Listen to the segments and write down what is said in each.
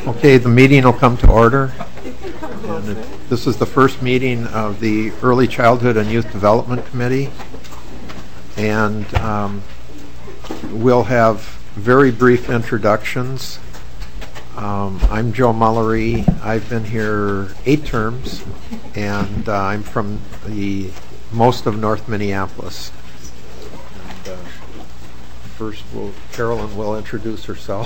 Okay, the meeting will come to order. And this is the first meeting of the Early Childhood and Youth Development Committee. And we'll have very brief introductions. I'm Joe Mullery. I've been here 8 terms, and I'm from most of North Minneapolis. And, first, Carolyn will introduce herself.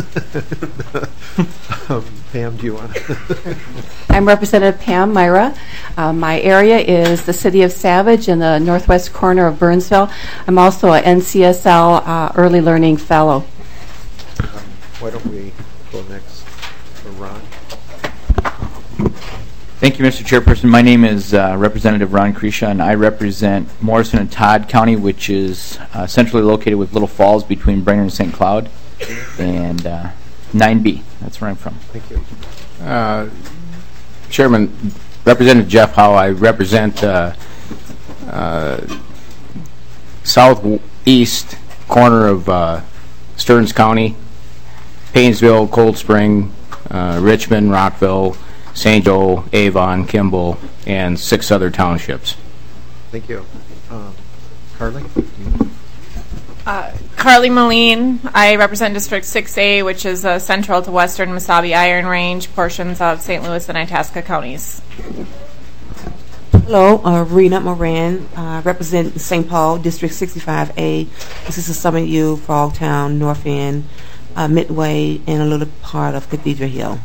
Pam, do you want to? I'm Representative Pam Myra. My area is the city of Savage in the northwest corner of Burnsville. I'm also a NCSL Early Learning Fellow. Why don't we go next to Ron? Thank you, Mr. Chairperson. My name is Representative Ron Kresha, and I represent Morrison and Todd County, which is centrally located with Little Falls between Brainerd and St. Cloud, and 9B. That's where I'm from. Thank you. Chairman, Representative Jeff Howe. I represent southeast corner of Stearns County, Paynesville, Cold Spring, Richmond, Rockville, St. Joe, Avon, Kimball, and 6 other townships. Thank you. Carly? Carly Moline. I represent District 6A, which is central to western Mesabi Iron Range, portions of St. Louis and Itasca counties. Hello, Rena Moran. I represent St. Paul, District 65A. This is the Summit U, Frogtown, North End, Midway, and a little part of Cathedral Hill.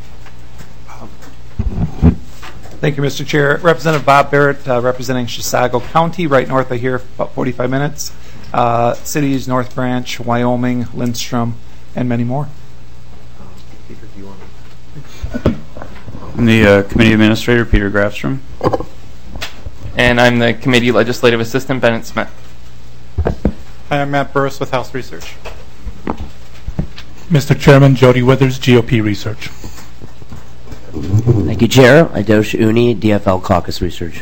Thank you, Mr. Chair. Representative Bob Barrett, representing Chisago County, right north of here, about 45 minutes. Cities, North Branch, Wyoming, Lindstrom, and many more. Peter, do you want to? I'm the Committee Administrator, Peter Grafstrom. And I'm the Committee Legislative Assistant, Bennett Smith. Hi, I'm Matt Burris with House Research. Mr. Chairman, Jody Withers, GOP Research. Thank you, Chair. Idosh Uni, DFL Caucus Research.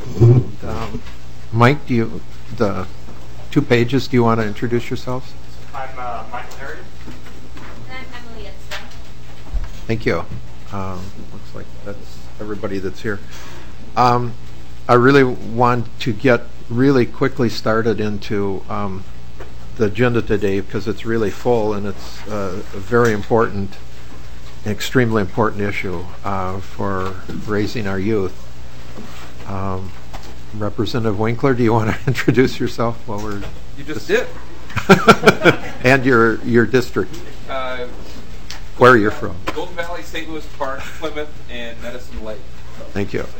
Mike, the 2 pages, do you want to introduce yourselves? I'm Michael Harrigan. And I'm Emily Edson. Thank you. Looks like that's everybody that's here. I really want to get really quickly started into the agenda today because it's really full and it's a very important, extremely important issue for raising our youth. Representative Winkler, do you want to introduce yourself while we're... You just did. And your district. Where you're from. Golden Valley, St. Louis Park, Plymouth, and Medicine Lake. So thank you.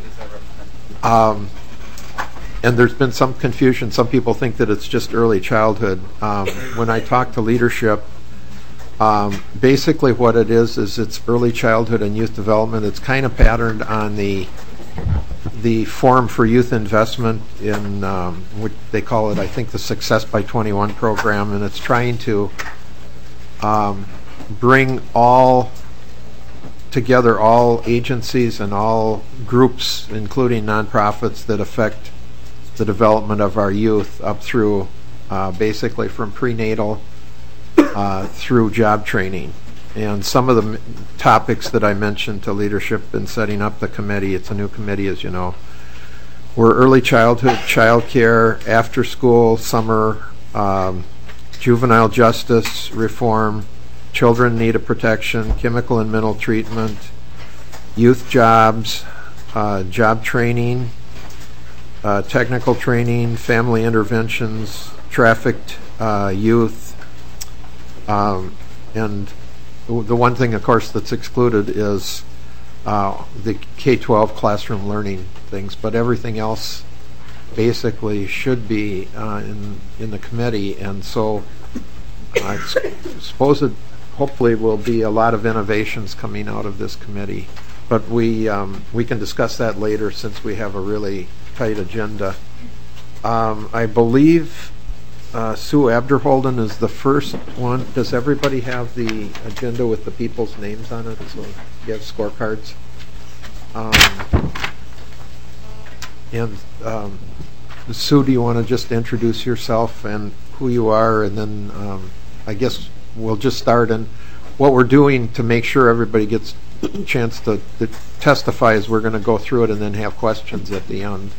And there's been some confusion. Some people think that it's just early childhood. When I talk to leadership, basically what it is it's early childhood and youth development. It's kind of patterned on the Forum for Youth Investment in what they call it, I think, the Success by 21 program, and it's trying to bring together all agencies and all groups, including nonprofits, that affect the development of our youth up through basically from prenatal through job training. And some of the topics that I mentioned to leadership in setting up the committee, it's a new committee, as you know, were early childhood, child care, after school, summer, juvenile justice reform, children need of protection, chemical and mental treatment, youth jobs, job training, technical training, family interventions, trafficked youth, and the one thing, of course, that's excluded is the K-12 classroom learning things, but everything else basically should be in the committee, and so I suppose it hopefully will be a lot of innovations coming out of this committee. But we can discuss that later since we have a really tight agenda. I believe Sue Abderholden is the first one. Does everybody have the agenda with the people's names on it? So you have scorecards. And Sue, do you want to just introduce yourself and who you are, and then I guess we'll just start. And what we're doing to make sure everybody gets a chance to testify is we're going to go through it and then have questions at the end.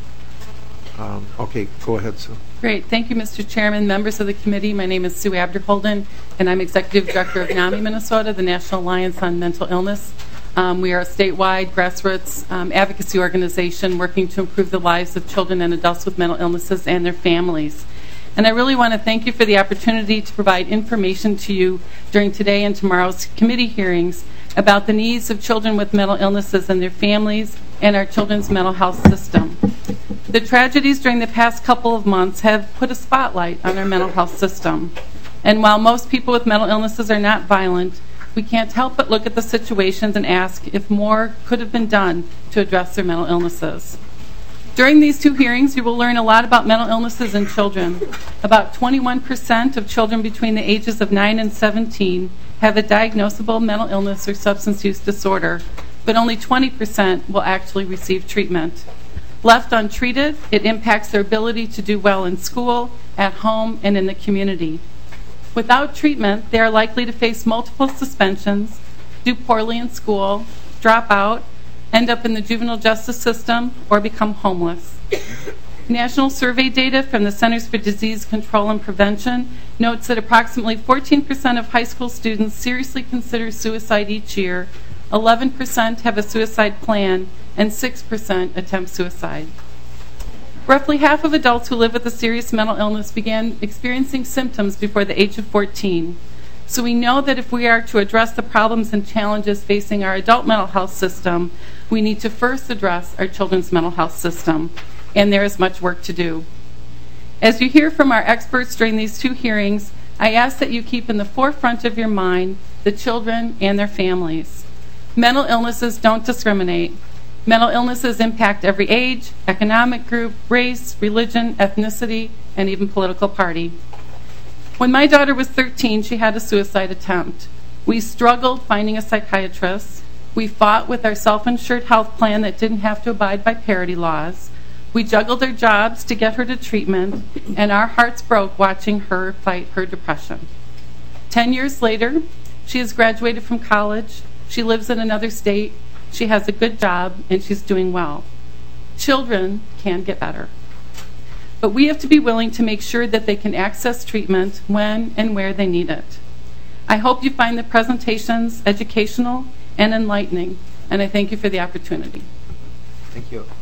Okay, go ahead, Sue. Great. Thank you, Mr. Chairman, members of the committee. My name is Sue Abderholden, and I'm Executive Director of NAMI Minnesota, the National Alliance on Mental Illness. We are a statewide grassroots advocacy organization working to improve the lives of children and adults with mental illnesses and their families. And I really want to thank you for the opportunity to provide information to you during today and tomorrow's committee hearings about the needs of children with mental illnesses and their families and our children's mental health system. The tragedies during the past couple of months have put a spotlight on our mental health system. And while most people with mental illnesses are not violent, we can't help but look at the situations and ask if more could have been done to address their mental illnesses. During these two hearings, you will learn a lot about mental illnesses in children. About 21% of children between the ages of 9 and 17 have a diagnosable mental illness or substance use disorder, but only 20% will actually receive treatment. Left untreated, it impacts their ability to do well in school, at home, and in the community. Without treatment, they are likely to face multiple suspensions, do poorly in school, drop out, end up in the juvenile justice system, or become homeless. National survey data from the Centers for Disease Control and Prevention notes that approximately 14% of high school students seriously consider suicide each year, 11% have a suicide plan, and 6% attempt suicide. Roughly half of adults who live with a serious mental illness began experiencing symptoms before the age of 14. So we know that if we are to address the problems and challenges facing our adult mental health system, we need to first address our children's mental health system, and there is much work to do. As you hear from our experts during these two hearings, I ask that you keep in the forefront of your mind the children and their families. Mental illnesses don't discriminate. Mental illnesses impact every age, economic group, race, religion, ethnicity, and even political party. When my daughter was 13, she had a suicide attempt. We struggled finding a psychiatrist. We fought with our self-insured health plan that didn't have to abide by parity laws. We juggled our jobs to get her to treatment, and our hearts broke watching her fight her depression. 10 years later, she has graduated from college. She lives in another state. She has a good job, and she's doing well. Children can get better. But we have to be willing to make sure that they can access treatment when and where they need it. I hope you find the presentations educational and enlightening, and I thank you for the opportunity. Thank you.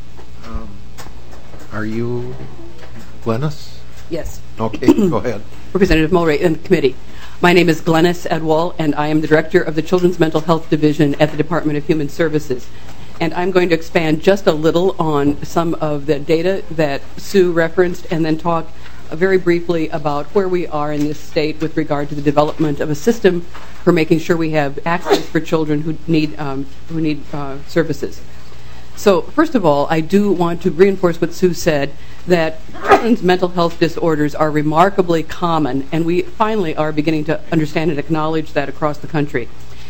Are you Glennis? Yes. Okay, go ahead. Representative Mulray and the committee. My name is Glennis Edwall, and I am the Director of the Children's Mental Health Division at the Department of Human Services. And I'm going to expand just a little on some of the data that Sue referenced and then talk very briefly about where we are in this state with regard to the development of a system for making sure we have access for children who need services. So first of all, I do want to reinforce what Sue said, that children's mental health disorders are remarkably common, and we finally are beginning to understand and acknowledge that across the country.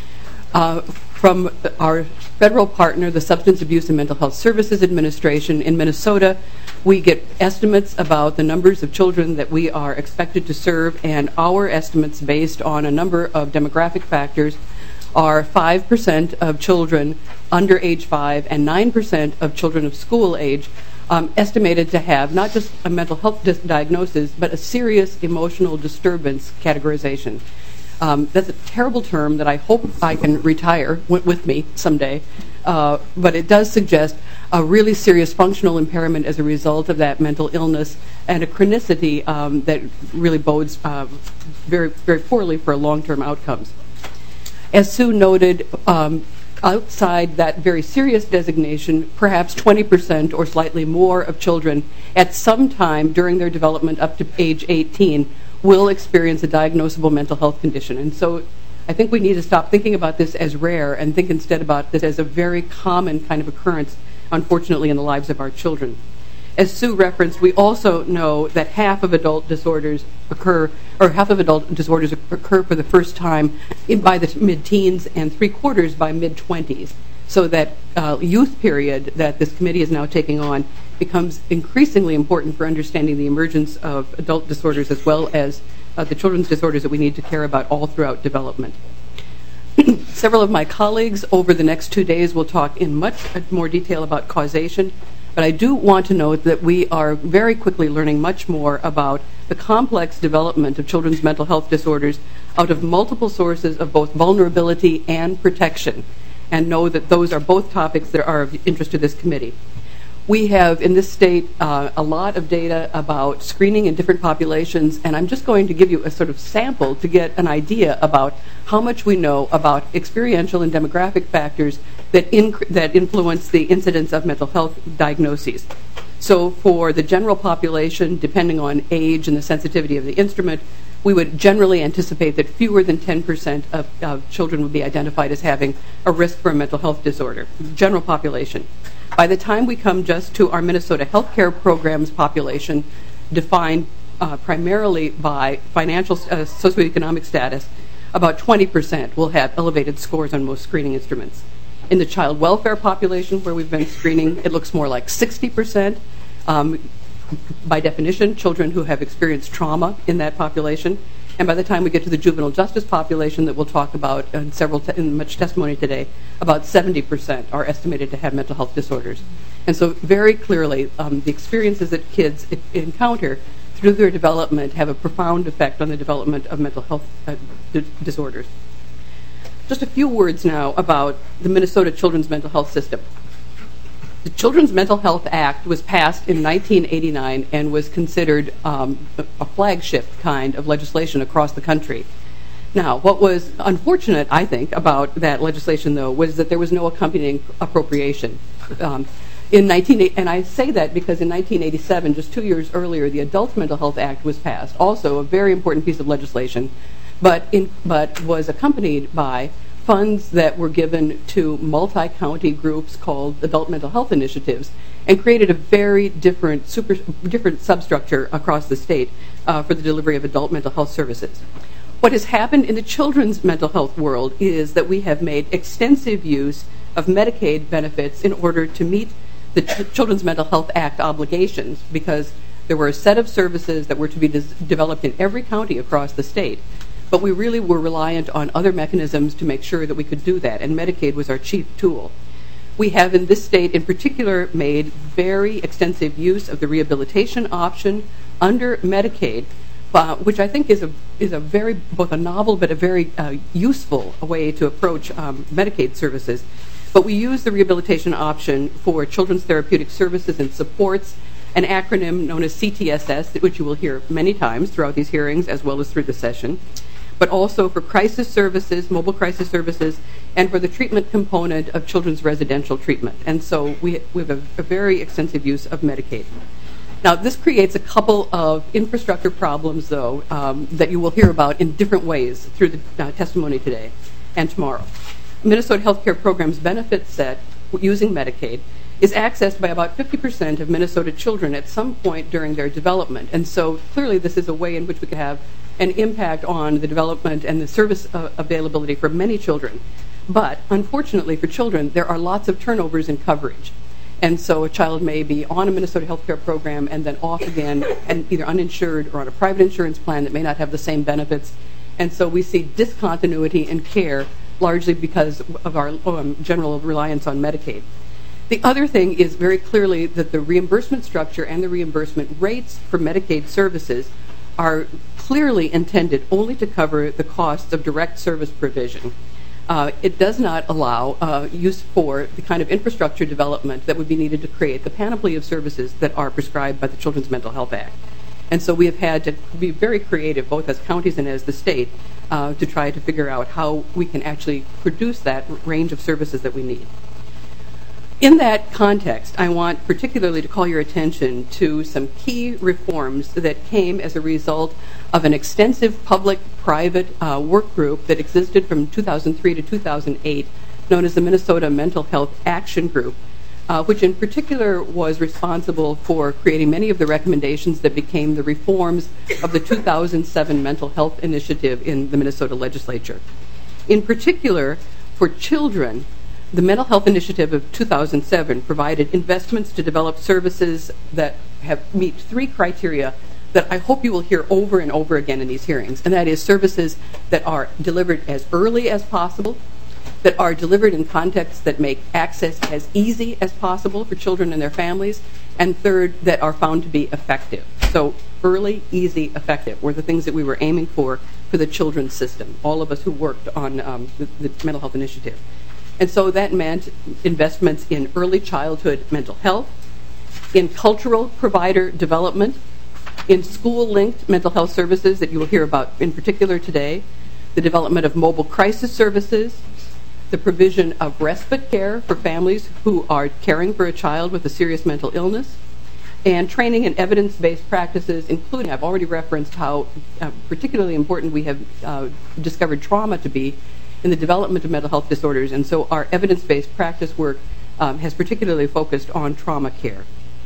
From our federal partner, the Substance Abuse and Mental Health Services Administration in Minnesota, we get estimates about the numbers of children that we are expected to serve, and our estimates based on a number of demographic factors are 5% of children under age 5 and 9% of children of school age estimated to have not just a mental health diagnosis, but a serious emotional disturbance categorization. That's a terrible term that I hope I can retire with me someday, but it does suggest a really serious functional impairment as a result of that mental illness and a chronicity that really bodes very, very poorly for long-term outcomes. As Sue noted, outside that very serious designation, perhaps 20% or slightly more of children at some time during their development up to age 18 will experience a diagnosable mental health condition. And so I think we need to stop thinking about this as rare and think instead about this as a very common kind of occurrence, unfortunately, in the lives of our children. As Sue referenced, we also know that half of adult disorders occur for the first time by the mid-teens and 3/4 by mid-20s. So that youth period that this committee is now taking on becomes increasingly important for understanding the emergence of adult disorders as well as the children's disorders that we need to care about all throughout development. Several of my colleagues over the next 2 days will talk in much more detail about causation, but I do want to note that we are very quickly learning much more about the complex development of children's mental health disorders out of multiple sources of both vulnerability and protection, and know that those are both topics that are of interest to this committee. We have in this state a lot of data about screening in different populations, and I'm just going to give you a sort of sample to get an idea about how much we know about experiential and demographic factors that influence the incidence of mental health diagnoses. So for the general population, depending on age and the sensitivity of the instrument, we would generally anticipate that fewer than 10% of children would be identified as having a risk for a mental health disorder, general population. By the time we come just to our Minnesota healthcare programs population, defined primarily by financial socioeconomic status, about 20% will have elevated scores on most screening instruments. In the child welfare population, where we've been screening, it looks more like 60%. By definition, children who have experienced trauma in that population. And by the time we get to the juvenile justice population that we'll talk about in much testimony today, about 70% are estimated to have mental health disorders. And so very clearly, the experiences that kids encounter through their development have a profound effect on the development of mental health disorders. Just a few words now about the Minnesota Children's Mental Health System. The Children's Mental Health Act was passed in 1989 and was considered a flagship kind of legislation across the country. Now, what was unfortunate, I think, about that legislation, though, was that there was no accompanying appropriation. And I say that because in 1987, just 2 years earlier, the Adult Mental Health Act was passed, also a very important piece of legislation, but was accompanied by funds that were given to multi-county groups called adult mental health initiatives, and created a very different substructure across the state for the delivery of adult mental health services. What has happened in the children's mental health world is that we have made extensive use of Medicaid benefits in order to meet the Children's Mental Health Act obligations, because there were a set of services that were to be developed in every county across the state. But we really were reliant on other mechanisms to make sure that we could do that, and Medicaid was our chief tool. We have in this state in particular made very extensive use of the rehabilitation option under Medicaid, which I think is a very, both a novel but a very useful way to approach Medicaid services. But we use the rehabilitation option for children's therapeutic services and supports, an acronym known as CTSS, which you will hear many times throughout these hearings as well as through the session, but also for crisis services, mobile crisis services, and for the treatment component of children's residential treatment. And so we have a very extensive use of Medicaid. Now, this creates a couple of infrastructure problems, though, that you will hear about in different ways through the testimony today and tomorrow. Minnesota Healthcare Program's benefit set, using Medicaid, is accessed by about 50% of Minnesota children at some point during their development. And so clearly this is a way in which we could have an impact on the development and the service availability for many children. But unfortunately for children, there are lots of turnovers in coverage. And so a child may be on a Minnesota healthcare program and then off again, and either uninsured or on a private insurance plan that may not have the same benefits. And so we see discontinuity in care largely because of our general reliance on Medicaid. The other thing is very clearly that the reimbursement structure and the reimbursement rates for Medicaid services are clearly intended only to cover the costs of direct service provision. It does not allow use for the kind of infrastructure development that would be needed to create the panoply of services that are prescribed by the Children's Mental Health Act. And so we have had to be very creative, both as counties and as the state, to try to figure out how we can actually produce that range of services that we need. In that context, I want particularly to call your attention to some key reforms that came as a result of an extensive public-private work group that existed from 2003 to 2008, known as the Minnesota Mental Health Action Group, which in particular was responsible for creating many of the recommendations that became the reforms of the 2007 Mental Health Initiative in the Minnesota legislature. In particular, for children, the Mental Health Initiative of 2007 provided investments to develop services that meet three criteria that I hope you will hear over and over again in these hearings, and that is services that are delivered as early as possible, that are delivered in contexts that make access as easy as possible for children and their families, and third, that are found to be effective. So early, easy, effective were the things that we were aiming for the children's system, all of us who worked on the mental health initiative. And so that meant investments in early childhood mental health, in cultural provider development, in school-linked mental health services that you will hear about in particular today, the development of mobile crisis services, the provision of respite care for families who are caring for a child with a serious mental illness, and training in evidence-based practices, including, I've already referenced how particularly important we have discovered trauma to be in the development of mental health disorders, and so our evidence-based practice work has particularly focused on trauma care.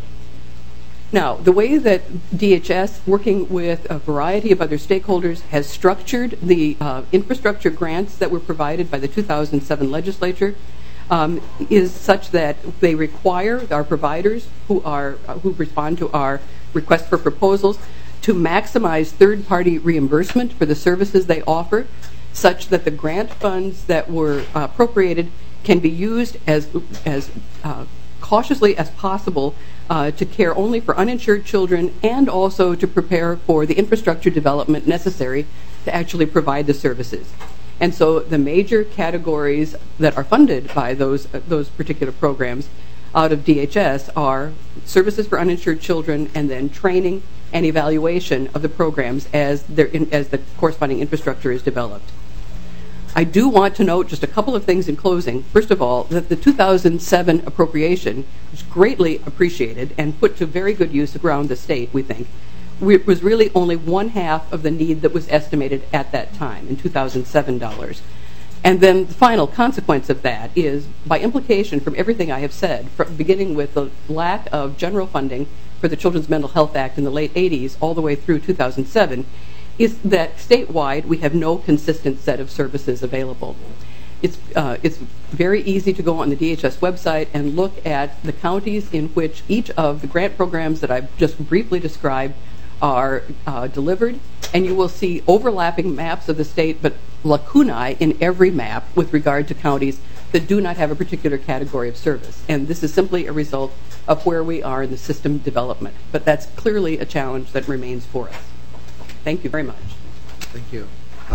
Now, the way that DHS, working with a variety of other stakeholders, has structured the infrastructure grants that were provided by the 2007 legislature is such that they require our providers who respond to our request for proposals to maximize third-party reimbursement for the services they offer, such that the grant funds that were appropriated can be used as cautiously as possible to care only for uninsured children and also to prepare for the infrastructure development necessary to actually provide the services. And so the major categories that are funded by those particular programs out of DHS are services for uninsured children and then training and evaluation of the programs as the corresponding infrastructure is developed. I do want to note just a couple of things in closing. First of all, that the 2007 appropriation was greatly appreciated and put to very good use around the state, we think. It was really only 1/2 of the need that was estimated at that time in 2007 dollars. And then the final consequence of that is, by implication from everything I have said, beginning with the lack of general funding for the Children's Mental Health Act in the late 80s all the way through 2007, is that statewide we have no consistent set of services available. It's very easy to go on the DHS website and look at the counties in which each of the grant programs that I've just briefly described are delivered, and you will see overlapping maps of the state, but lacunae in every map with regard to counties that do not have a particular category of service. And this is simply a result of where we are in the system development. But that's clearly a challenge that remains for us. Thank you very much. Thank you.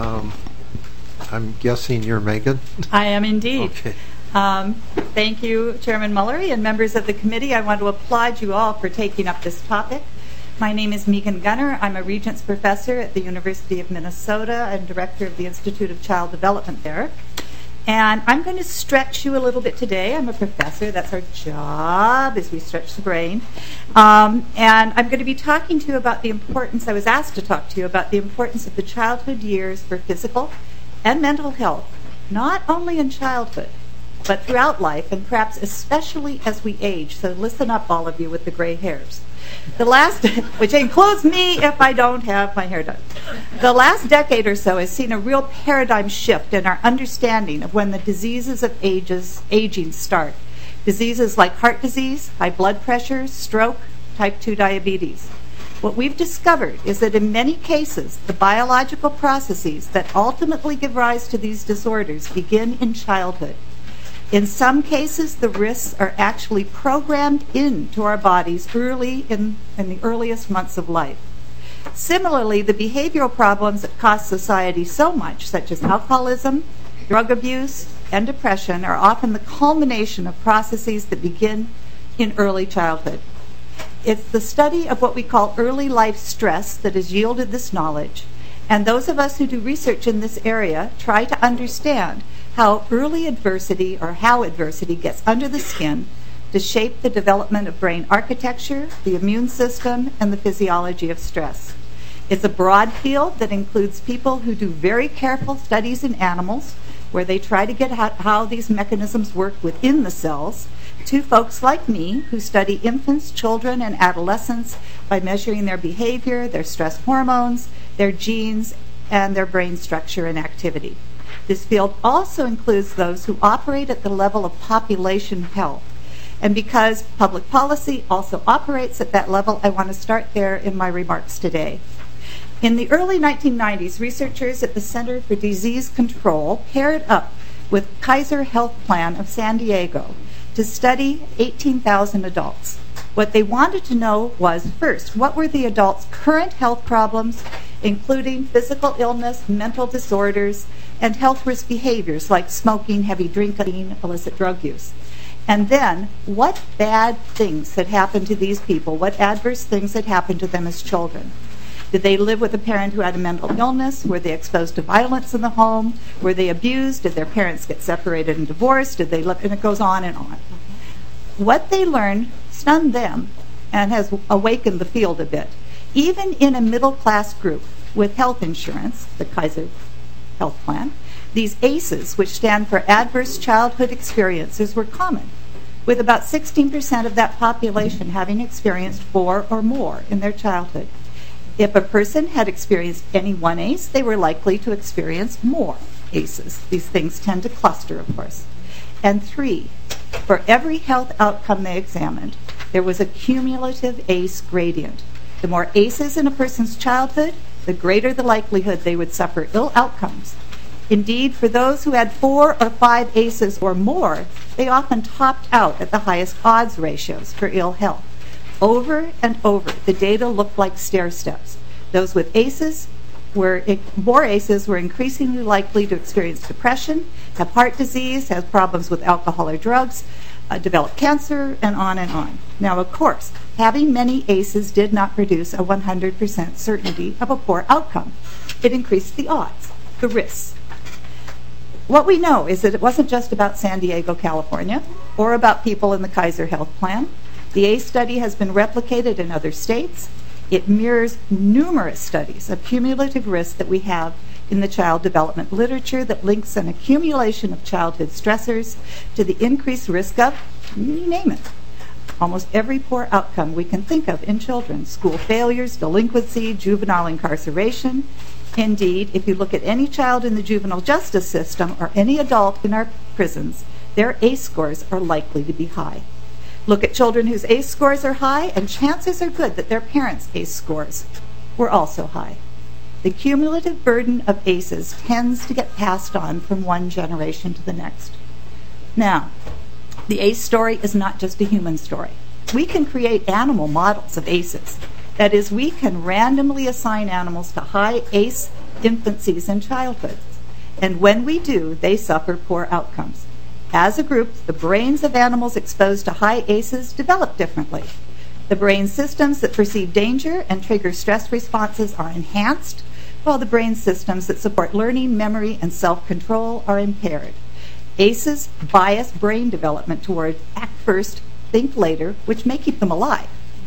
I'm guessing you're Megan? I am indeed. Okay. Thank you, Chairman Mullery and members of the committee. I want to applaud you all for taking up this topic. My name is Megan Gunner. I'm a Regents Professor at the University of Minnesota and Director of the Institute of Child Development there. And I'm going to stretch you a little bit today. I'm a professor. That's our job, is we stretch the brain. And I'm going to be talking to you about the importance, I was asked to talk to you about the importance of the childhood years for physical and mental health, not only in childhood, but throughout life, and perhaps especially as we age. So listen up, all of you with the gray hairs. The last, which includes me if I don't have my hair done. The last decade or so has seen a real paradigm shift in our understanding of when the diseases of aging start. Diseases like heart disease, high blood pressure, stroke, type 2 diabetes. What we've discovered is that in many cases, the biological processes that ultimately give rise to these disorders begin in childhood. In some cases, the risks are actually programmed into our bodies early in the earliest months of life. Similarly, the behavioral problems that cost society so much, such as alcoholism, drug abuse, and depression, are often the culmination of processes that begin in early childhood. It's the study of what we call early life stress that has yielded this knowledge, and those of us who do research in this area try to understand how early adversity, or how adversity gets under the skin to shape the development of brain architecture, the immune system, and the physiology of stress. It's a broad field that includes people who do very careful studies in animals, where they try to get how these mechanisms work within the cells, to folks like me who study infants, children, and adolescents by measuring their behavior, their stress hormones, their genes, and their brain structure and activity. This field also includes those who operate at the level of population health. And because public policy also operates at that level, I want to start there in my remarks today. In the early 1990s, researchers at the Center for Disease Control paired up with Kaiser Health Plan of San Diego to study 18,000 adults. What they wanted to know was, first, what were the adults' current health problems, including physical illness, mental disorders, and health risk behaviors like smoking, heavy drinking, illicit drug use. And then, what bad things had happened to these people, what adverse things had happened to them as children. Did they live with a parent who had a mental illness? Were they exposed to violence in the home? Were they abused? Did their parents get separated and divorced? Did they live? And it goes on and on. What they learned stunned them and has awakened the field a bit. Even in a middle-class group with health insurance, the Kaiser Health Plan, these ACEs, which stand for Adverse Childhood Experiences, were common, with about 16% of that population having experienced 4 or more in their childhood. If a person had experienced any one ACE, they were likely to experience more ACEs. These things tend to cluster, of course. And 3, for every health outcome they examined, there was a cumulative ACE gradient. The more ACEs in a person's childhood, the greater the likelihood they would suffer ill outcomes. Indeed, for those who had 4 or 5 ACEs or more, they often topped out at the highest odds ratios for ill health. Over and over, the data looked like stair steps. Those with more ACEs were increasingly likely to experience depression, have heart disease, have problems with alcohol or drugs, develop cancer, and on and on. Now, of course, having many ACEs did not produce a 100% certainty of a poor outcome. It increased the odds, the risks. What we know is that it wasn't just about San Diego, California, or about people in the Kaiser Health Plan. The ACE study has been replicated in other states. It mirrors numerous studies of cumulative risk that we have in the child development literature that links an accumulation of childhood stressors to the increased risk of, you name it, almost every poor outcome we can think of in children: school failures, delinquency, juvenile incarceration. Indeed, if you look at any child in the juvenile justice system or any adult in our prisons, their ACE scores are likely to be high. Look at children whose ACE scores are high, and chances are good that their parents' ACE scores were also high. The cumulative burden of ACEs tends to get passed on from one generation to the next. Now, the ACE story is not just a human story. We can create animal models of ACEs. That is, we can randomly assign animals to high ACE infancies and childhoods. And when we do, they suffer poor outcomes. As a group, the brains of animals exposed to high ACEs develop differently. The brain systems that perceive danger and trigger stress responses are enhanced, while the brain systems that support learning, memory, and self-control are impaired. ACEs bias brain development toward act first, think later, which may keep them alive.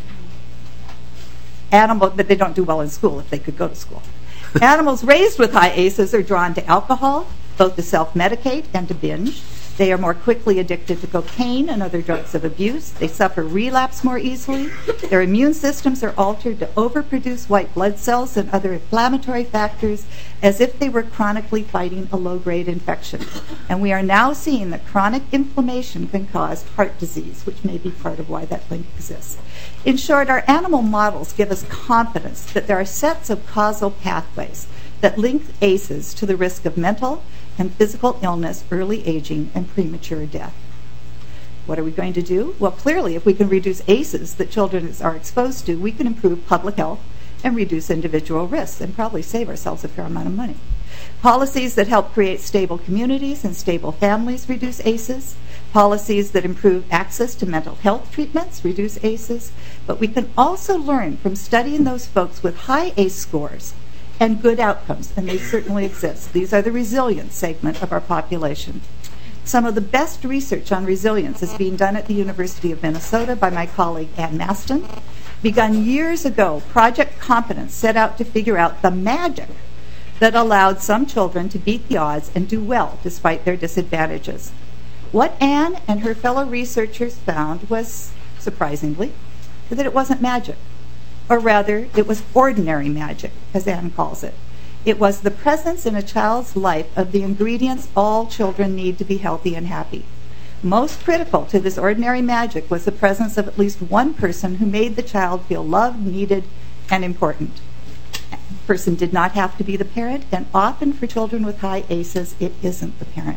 But they don't do well in school if they could go to school. Animals raised with high ACEs are drawn to alcohol, both to self-medicate and to binge. They are more quickly addicted to cocaine and other drugs of abuse. They suffer relapse more easily. Their immune systems are altered to overproduce white blood cells and other inflammatory factors as if they were chronically fighting a low-grade infection. And we are now seeing that chronic inflammation can cause heart disease, which may be part of why that link exists. In short, our animal models give us confidence that there are sets of causal pathways that link ACEs to the risk of mental and physical illness, early aging, and premature death. What are we going to do? Well, clearly, if we can reduce ACEs that children are exposed to, we can improve public health and reduce individual risks and probably save ourselves a fair amount of money. Policies that help create stable communities and stable families reduce ACEs. Policies that improve access to mental health treatments reduce ACEs. But we can also learn from studying those folks with high ACE scores and good outcomes, and they certainly exist. These are the resilience segment of our population. Some of the best research on resilience is being done at the University of Minnesota by my colleague Ann Maston. Begun years ago, Project Competence set out to figure out the magic that allowed some children to beat the odds and do well despite their disadvantages. What Ann and her fellow researchers found was, surprisingly, that it wasn't magic. Or rather, it was ordinary magic, as Anne calls it. It was the presence in a child's life of the ingredients all children need to be healthy and happy. Most critical to this ordinary magic was the presence of at least one person who made the child feel loved, needed, and important. The person did not have to be the parent, and often for children with high ACEs, it isn't the parent.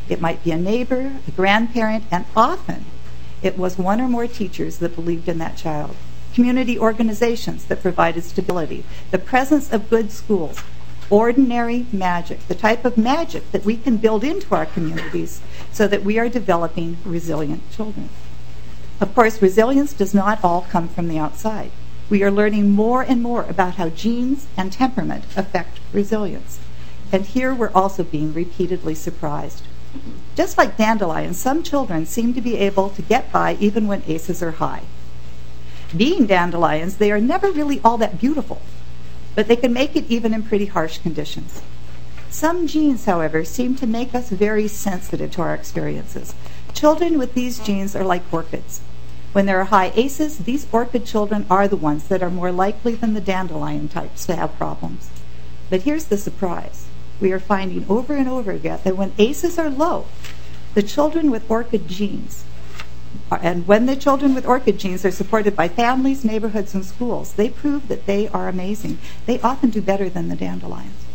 It might be a neighbor, a grandparent, and often it was one or more teachers that believed in that child. Community organizations that provided stability, the presence of good schools, ordinary magic, the type of magic that we can build into our communities so that we are developing resilient children. Of course, resilience does not all come from the outside. We are learning more and more about how genes and temperament affect resilience. And here we're also being repeatedly surprised. Just like dandelions, some children seem to be able to get by even when ACEs are high. Being dandelions, they are never really all that beautiful, but they can make it even in pretty harsh conditions. Some genes, however, seem to make us very sensitive to our experiences. Children with these genes are like orchids. When there are high ACEs, these orchid children are the ones that are more likely than the dandelion types to have problems. But here's the surprise. We are finding over and over again that when ACEs are low, the children with orchid genes, and when the children with orchid genes are supported by families, neighborhoods, and schools, they prove that they are amazing. They often do better than the dandelions.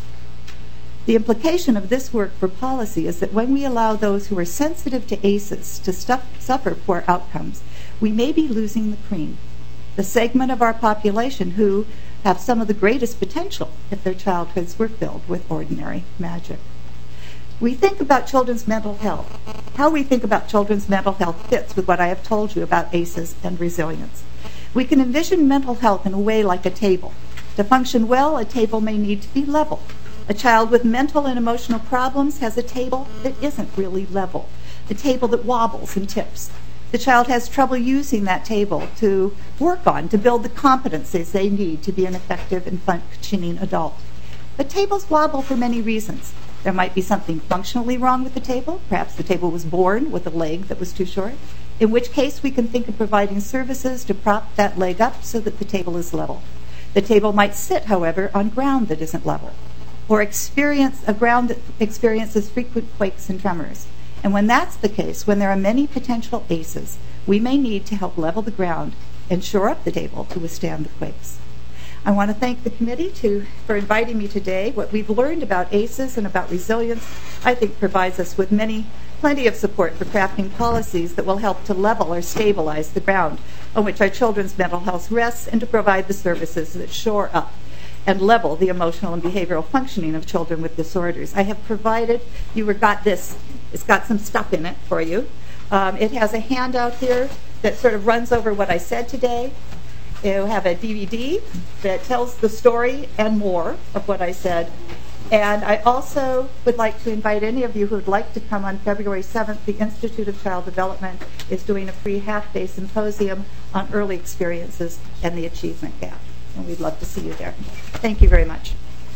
The implication of this work for policy is that when we allow those who are sensitive to ACEs to suffer poor outcomes, we may be losing the cream, the segment of our population who have some of the greatest potential if their childhoods were filled with ordinary magic. We think about children's mental health. How we think about children's mental health fits with what I have told you about ACEs and resilience. We can envision mental health in a way like a table. To function well, a table may need to be level. A child with mental and emotional problems has a table that isn't really level, a table that wobbles and tips. The child has trouble using that table to work on, to build the competencies they need to be an effective and functioning adult. But tables wobble for many reasons. There might be something functionally wrong with the table. Perhaps the table was born with a leg that was too short, in which case we can think of providing services to prop that leg up so that the table is level. The table might sit, however, on ground that isn't level, or experience a ground that experiences frequent quakes and tremors. And when that's the case, when there are many potential ACEs, we may need to help level the ground and shore up the table to withstand the quakes. I want to thank the committee for inviting me today. What we've learned about ACEs and about resilience, I think, provides us with plenty of support for crafting policies that will help to level or stabilize the ground on which our children's mental health rests and to provide the services that shore up and level the emotional and behavioral functioning of children with disorders. I have provided, got this, it's got some stuff in it for you. It has a handout here that sort of runs over what I said today. It'll have a DVD that tells the story and more of what I said. And I also would like to invite any of you who would like to come on February 7th. The Institute of Child Development is doing a free half-day symposium on early experiences and the achievement gap. And we'd love to see you there. Thank you very much.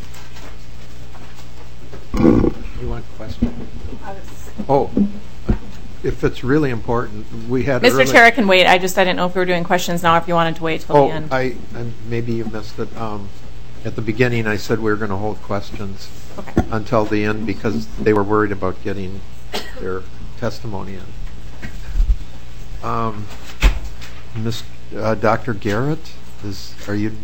You want a question? Oh, if it's really important, we had Mr. Chair, I can wait. I didn't know if we were doing questions now or if you wanted to wait till the end. And maybe you missed it. At the beginning, I said we were going to hold questions until the end because they were worried about getting their testimony in. Dr. Garrett, is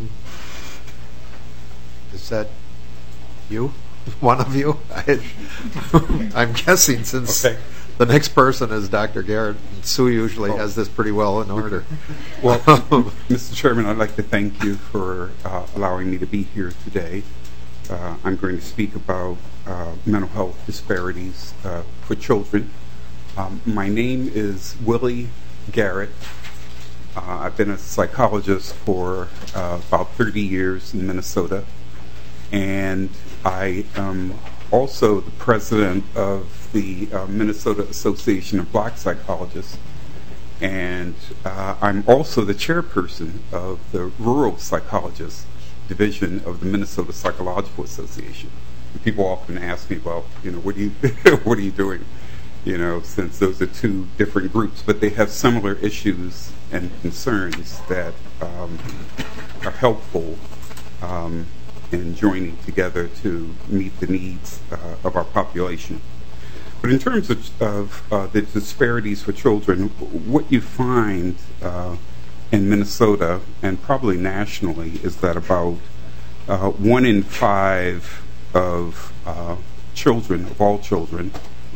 that you? One of you? I'm guessing since the next person is Dr. Garrett. Sue usually has this pretty well in order. Well, Mr. Chairman, I'd like to thank you for allowing me to be here today. I'm going to speak about mental health disparities for children. My name is Willie Garrett. I've been a psychologist for about 30 years in Minnesota, and I am also the president of the Minnesota Association of Black Psychologists, and I'm also the chairperson of the Rural Psychologists Division of the Minnesota Psychological Association. And people often ask me, well, what are you doing? Since those are two different groups, but they have similar issues and concerns that are helpful in joining together to meet the needs of our population. But in terms of the disparities for children, what you find in Minnesota and probably nationally is that about 1 in 5 of children, of all children,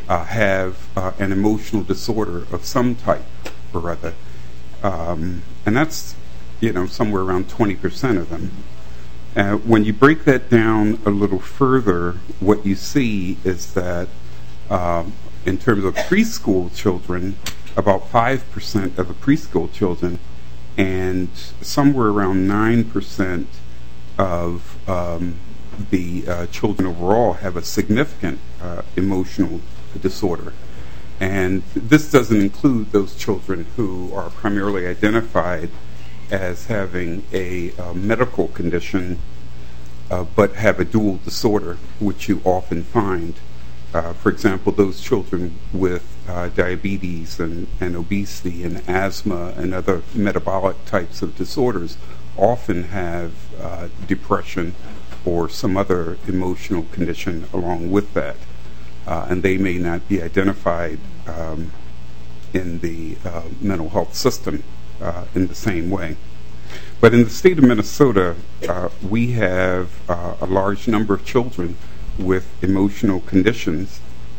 have an emotional disorder of some type or other. And that's, somewhere around 20% of them. When you break that down a little further, what you see is that in terms of preschool children, about 5% of the preschool children and somewhere around 9% of the children overall have a significant emotional disorder. And this doesn't include those children who are primarily identified as having a medical condition but have a dual disorder, which you often find. For example, those children with diabetes and obesity and asthma and other metabolic types of disorders often have depression or some other emotional condition along with that. And they may not be identified in the mental health system in the same way. But in the state of Minnesota, we have a large number of children with emotional conditions.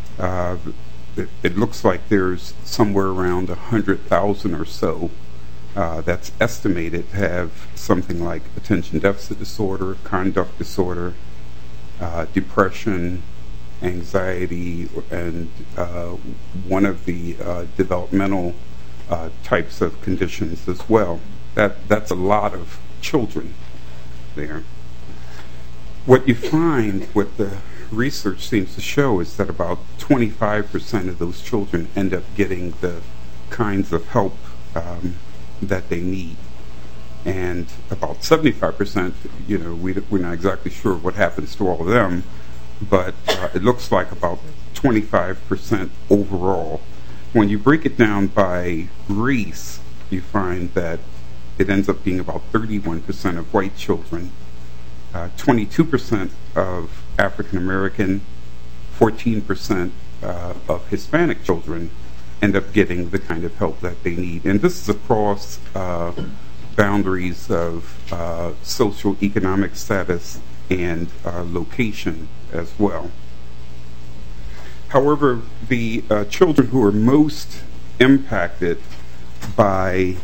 It looks like there's somewhere around 100,000 or so that's estimated to have something like attention deficit disorder, conduct disorder, depression, anxiety, and one of the developmental types of conditions as well. That's a lot of children there. What you find, what the research seems to show, is that about 25% of those children end up getting the kinds of help that they need. And about 75%, we're not exactly sure what happens to all of them, but it looks like about 25% overall. When you break it down by race, you find that it ends up being about 31% of white children, 22% of African American, 14% of Hispanic children end up getting the kind of help that they need. And this is across boundaries of social economic status and location as well. However, the children who are most impacted by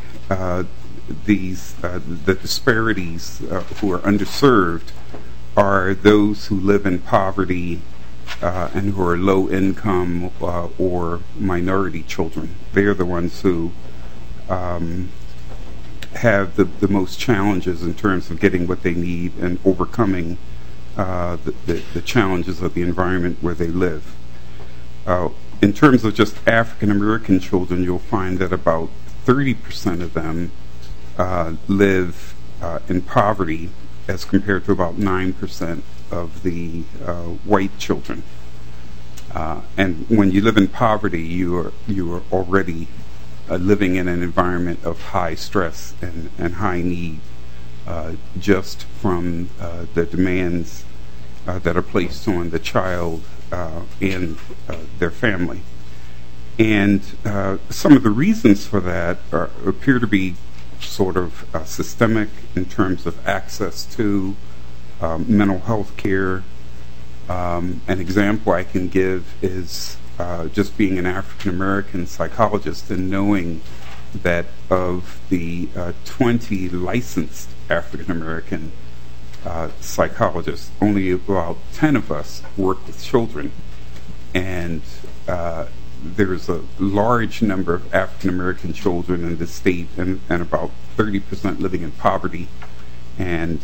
the disparities who are underserved are those who live in poverty and who are low income or minority children. They are the ones who have the most challenges in terms of getting what they need and overcoming the challenges of the environment where they live. In terms of just African American children, you'll find that about 30% of them live in poverty as compared to about 9% of the white children. And when you live in poverty, you are already living in an environment of high stress and high need just from the demands that are placed on the child and their family. And some of the reasons for that appear to be sort of systemic in terms of access to mental health care. An example I can give is just being an African American psychologist and knowing that of the 20 licensed African American psychologists, only about 10 of us work with children. And there's a large number of African American children in the state, and about 30% living in poverty. And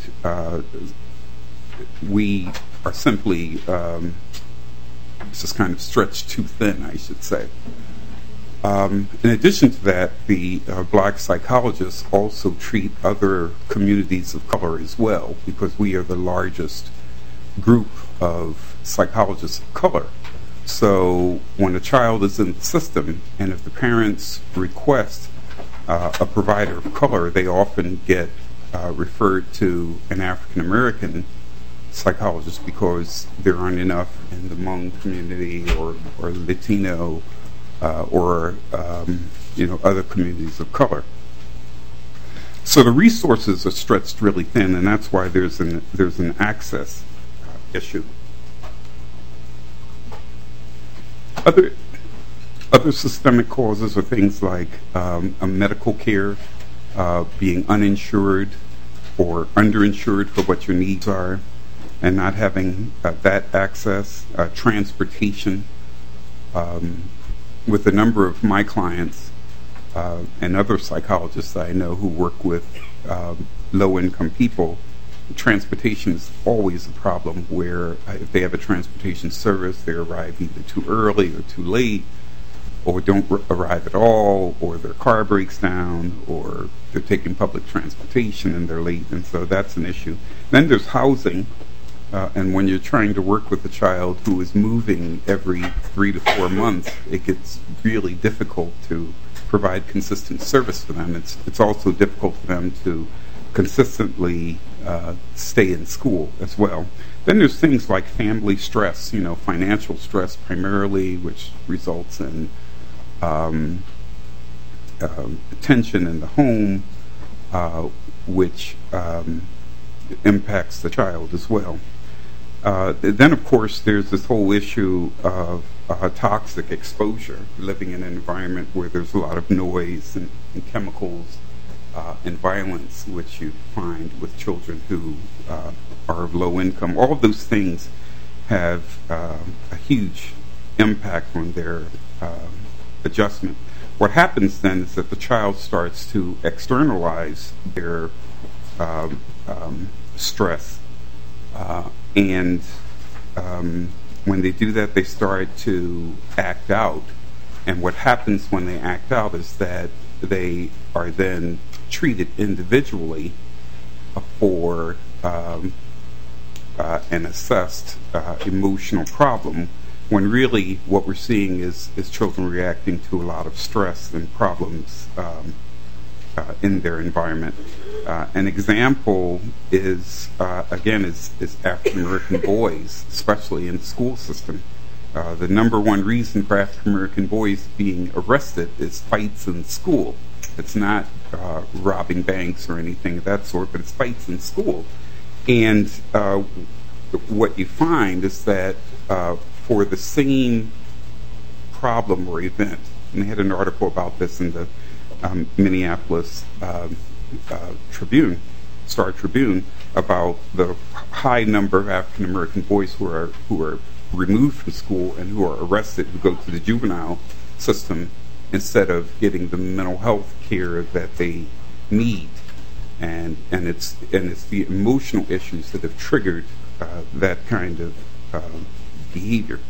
we are simply just kind of stretched too thin, I should say. In addition to that, the black psychologists also treat other communities of color as well, because we are the largest group of psychologists of color. So when a child is in the system, and if the parents request a provider of color, they often get referred to an African American psychologist because there aren't enough in the Hmong community or Latino or other communities of color. So the resources are stretched really thin, and that's why there's an access issue. Other systemic causes are things like a medical care, being uninsured or underinsured for what your needs are, and not having that access, transportation. With a number of my clients and other psychologists I know who work with low-income people, transportation is always a problem where if they have a transportation service, they arrive either too early or too late, or don't arrive at all, or their car breaks down, or they're taking public transportation and they're late, and so that's an issue. Then there's housing, and when you're trying to work with a child who is moving every 3 to 4 months, it gets really difficult to provide consistent service for them. It's also difficult for them to consistently stay in school as well. Then there's things like family stress, financial stress primarily, which results in tension in the home, which impacts the child as well. Then, of course, there's this whole issue of toxic exposure, living in an environment where there's a lot of noise and chemicals and violence, which you find with children who are of low income. All of those things have a huge impact on their adjustment. What happens then is that the child starts to externalize their stress, and when they do that, they start to act out. And what happens when they act out is that they are then treated individually for an assessed emotional problem, when really what we're seeing is children reacting to a lot of stress and problems in their environment. An example is African American boys, especially in the school system. The number one reason for African American boys being arrested is fights in school. It's not robbing banks or anything of that sort, but it's fights in school. And what you find is that for the same problem or event, and they had an article about this in the Minneapolis Star Tribune, about the high number of African American boys who are removed from school and who are arrested, who go to the juvenile system instead of getting the mental health care that they need, and it's the emotional issues that have triggered that kind of behavior.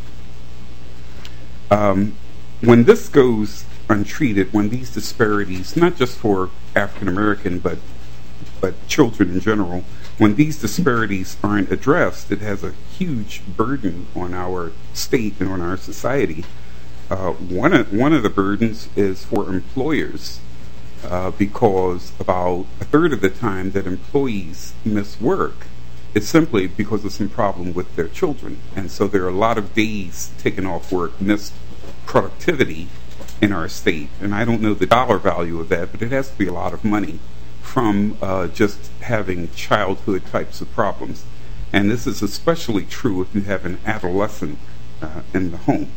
When this goes untreated, when these disparities, not just for African American but children in general, when these disparities aren't addressed, it has a huge burden on our state and on our society. One of the burdens is for employers, because about a third of the time that employees miss work, it's simply because of some problem with their children. And so there are a lot of days taken off work, missed productivity in our state. And I don't know the dollar value of that, but it has to be a lot of money from just having childhood types of problems. And this is especially true if you have an adolescent in the home.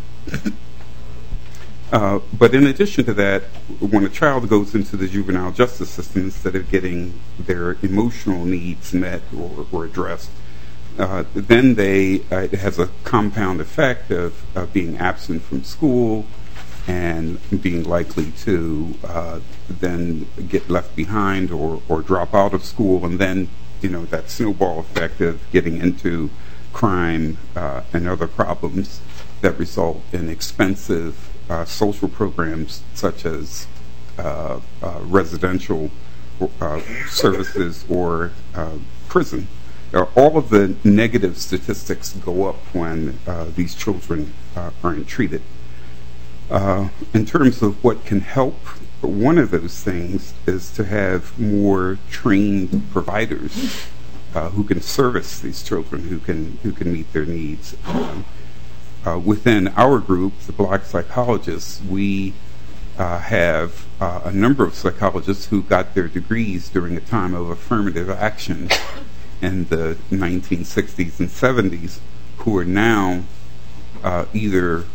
But in addition to that, when a child goes into the juvenile justice system, instead of getting their emotional needs met or addressed, then it has a compound effect of being absent from school and being likely to then get left behind or drop out of school, and then that snowball effect of getting into crime and other problems that result in expensive social programs such as residential services or prison. All of the negative statistics go up when these children aren't treated. In terms of what can help, one of those things is to have more trained providers who can service these children, who can meet their needs. Within our group, the Black Psychologists, we have a number of psychologists who got their degrees during a time of affirmative action in the 1960s and 70s, who are now either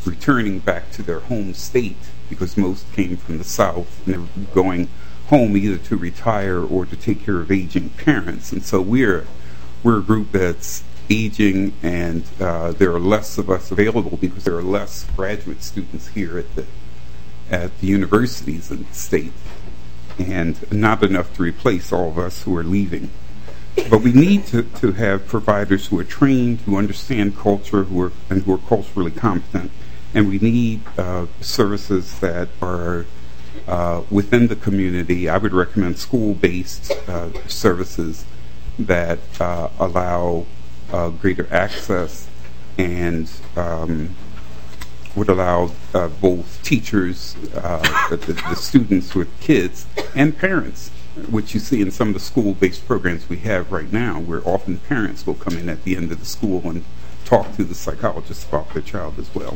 returning back to their home state, because most came from the South and they were going home either to retire or to take care of aging parents. And so we're a group that's aging, and there are less of us available because there are less graduate students here at the universities in the state, and not enough to replace all of us who are leaving. But we need to have providers who are trained, who understand culture, who are culturally competent, and we need services that are within the community. I would recommend school-based services that allow greater access and would allow both teachers, the students with kids, and parents, which you see in some of the school-based programs we have right now, where often parents will come in at the end of the school and talk to the psychologist about their child as well.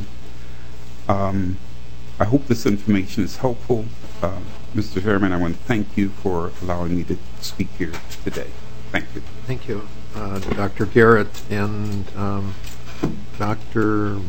I hope this information is helpful. Mr. Chairman, I want to thank you for allowing me to speak here today. Thank you. Thank you. Dr. Garrett and Dr.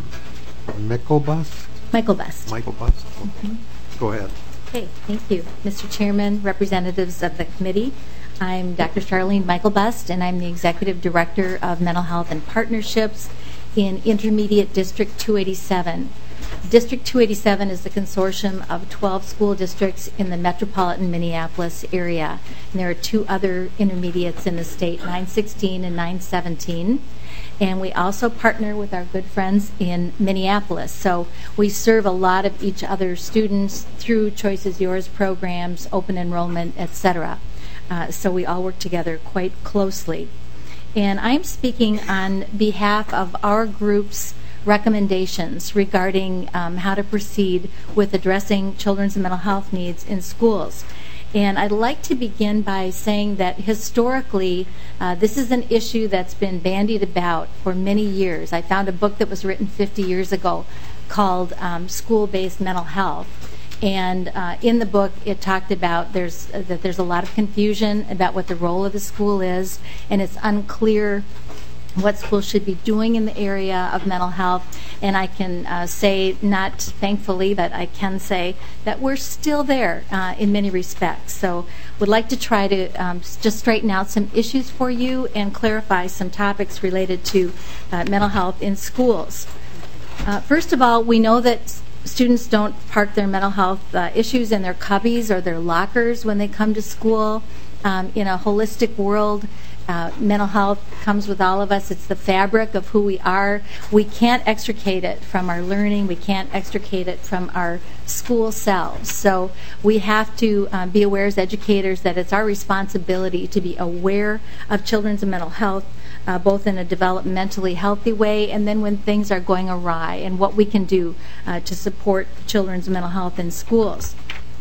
Michelbust? Michelbust. Michelbust. Okay. Go ahead. Okay, thank you. Mr. Chairman, representatives of the committee, I'm Dr. Charlene Michelbust, and I'm the Executive Director of Mental Health and Partnerships in Intermediate District 287. District 287 is the consortium of 12 school districts in the metropolitan Minneapolis area. And there are 2 other intermediates in the state, 916 and 917. And we also partner with our good friends in Minneapolis. So we serve a lot of each other's students through Choice is Yours programs, open enrollment, etc. So we all work together quite closely. And I'm speaking on behalf of our group's recommendations regarding how to proceed with addressing children's mental health needs in schools. And I'd like to begin by saying that historically, this is an issue that's been bandied about for many years. I found a book that was written 50 years ago called School-Based Mental Health. And in the book, it talked about that there's a lot of confusion about what the role of the school is, and it's unclear what schools should be doing in the area of mental health. And I can say, not thankfully, but I can say that we're still there in many respects. So would like to try to just straighten out some issues for you and clarify some topics related to mental health in schools. First of all, we know that students don't park their mental health issues in their cubbies or their lockers when they come to school. In a holistic world, mental health comes with all of us. It's the fabric of who we are. We can't extricate it from our learning. We can't extricate it from our school selves. So we have to be aware as educators that it's our responsibility to be aware of children's mental health, both in a developmentally healthy way and then when things are going awry, and what we can do to support children's mental health in schools.